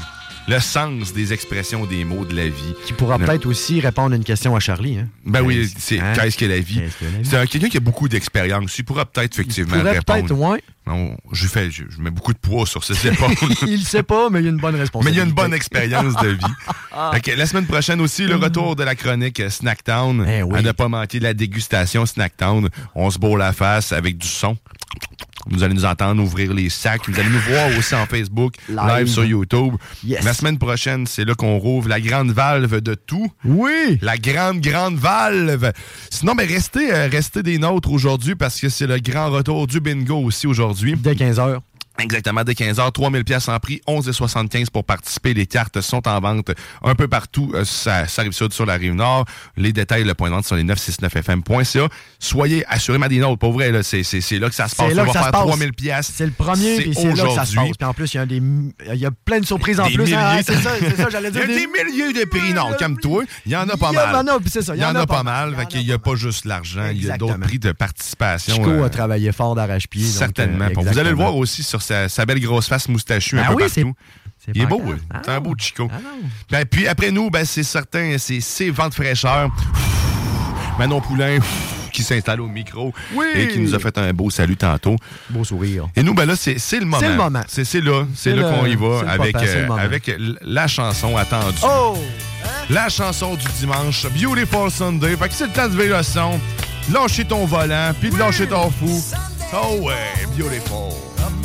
le sens des expressions des mots de la vie. Qui pourra peut-être aussi répondre à une question à Charlie. Hein? Ben oui, c'est qu'est-ce que la vie? C'est quelqu'un qui a beaucoup d'expérience. Il pourra peut-être effectivement répondre. Peut-être, ouais. Non, je mets beaucoup de poids sur ses épaules. Il le sait pas, mais il y a une bonne responsabilité. Mais il y a une bonne expérience de vie. Okay, la semaine prochaine aussi, le retour de la chronique Snacktown. À ne pas manquer la dégustation Snacktown. On se bourre la face avec du son. Vous allez nous entendre ouvrir les sacs. Vous allez nous voir aussi en Facebook, live sur YouTube. Yes. La semaine prochaine, c'est là qu'on rouvre la grande valve de tout. Oui! La grande valve. Sinon, ben restez des nôtres aujourd'hui parce que c'est le grand retour du bingo aussi aujourd'hui. Dès 15h. Exactement, dès 15h, 3000 pièces en prix, 11,75 pour participer. Les cartes sont en vente un peu partout. Ça arrive sur la Rive-Nord. Les détails, le point de vente sur les 969fm.ca. Soyez assurément des nôtres. Pour vrai, là, c'est là que ça se passe. On va faire 3000 pièces. C'est le premier, puis c'est là que ça se passe. Puis en plus, il y a plein de surprises en plus. C'est ça, j'allais dire. Il y a des milliers de prix. Non, calme-toi. Il y en a pas mal. Il y en a pas mal. Il n'y a pas juste l'argent. Il y a d'autres prix de participation. Chico a travaillé fort d'arrache-pied. Certainement. Vous allez le voir aussi sur sa belle grosse face moustachue un peu partout. Il est beau, c'est un beau Chico. Ben, puis après nous, ben, c'est certain, c'est vent de fraîcheur. Manon Poulain qui s'installe au micro et qui nous a fait un beau salut tantôt. Beau sourire. Et nous, ben là, c'est le moment. C'est le moment. C'est là qu'on y va avec la chanson attendue. Oh! La chanson du dimanche, Beautiful Sunday. Fait que c'est le temps de lever le son, lâcher ton volant, puis de lâcher ton fou. Oh ouais, Beautiful.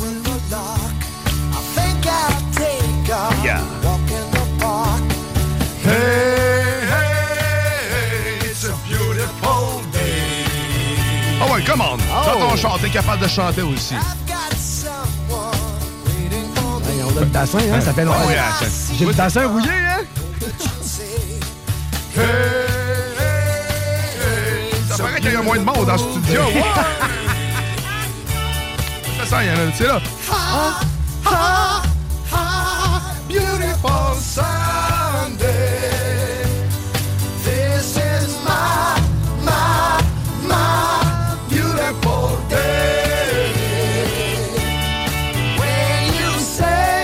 Yeah. Hey, it's a beautiful day. Oh ouais, come on. Quand on chante, t'es capable de chanter aussi. On a le bassin, hein? Ça s'appelle... J'ai le bassin rouillé, hein? Ça paraît qu'il y a moins de monde dans le studio. Ça sent, il y en a, c'est là. Beautiful Sunday. This is my beautiful day. When you say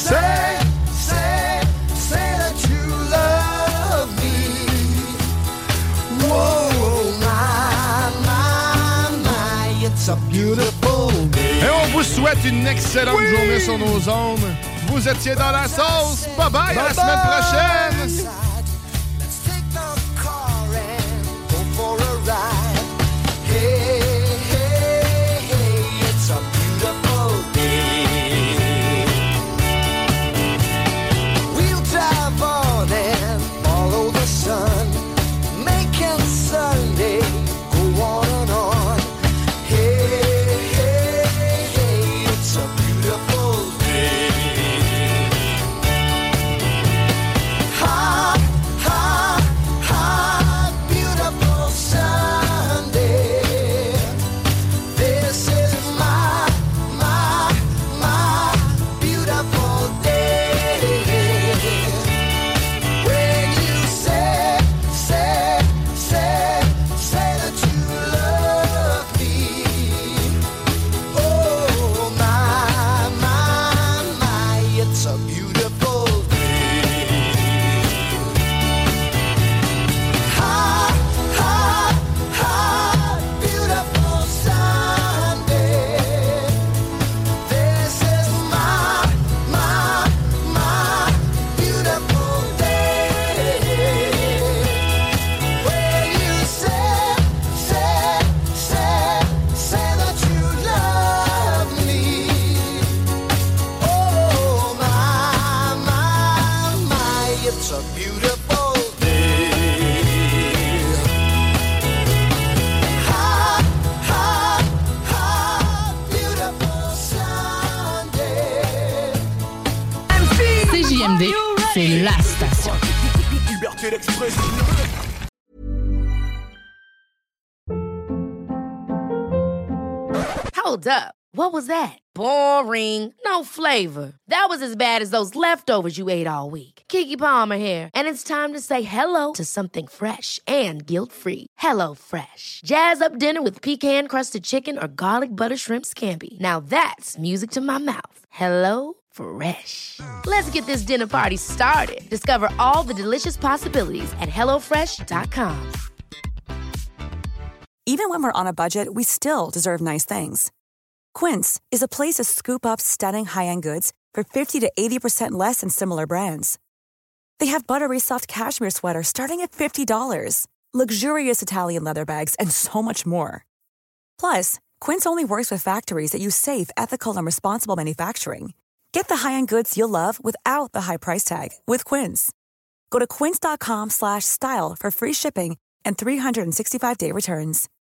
that you love me. Whoa, my, it's a beautiful day. Et on vous souhaite une excellente journée sur nos ondes. Vous étiez dans la sauce. Bye bye, à la semaine prochaine. Let's take the car and go for a ride. Hey, hey, hey, it's a beautiful day. We'll drive on and follow the sun, making Sunday go on and on. Hey, hey, hey, it's a beautiful day. CJMD, c'est la station. Liberté d'expression. Hold up. What was that? Boring. No flavor. That was as bad as those leftovers you ate all week. Keke Palmer here, and it's time to say hello to something fresh and guilt-free. Hello Fresh. Jazz up dinner with pecan-crusted chicken or garlic butter shrimp scampi. Now that's music to my mouth. Hello Fresh. Let's get this dinner party started. Discover all the delicious possibilities at HelloFresh.com. Even when we're on a budget, we still deserve nice things. Quince is a place to scoop up stunning high-end goods for 50 to 80% less than similar brands. They have buttery soft cashmere sweaters starting at $50, luxurious Italian leather bags, and so much more. Plus, Quince only works with factories that use safe, ethical, and responsible manufacturing. Get the high-end goods you'll love without the high price tag with Quince. Go to quince.com/style for free shipping and 365-day returns.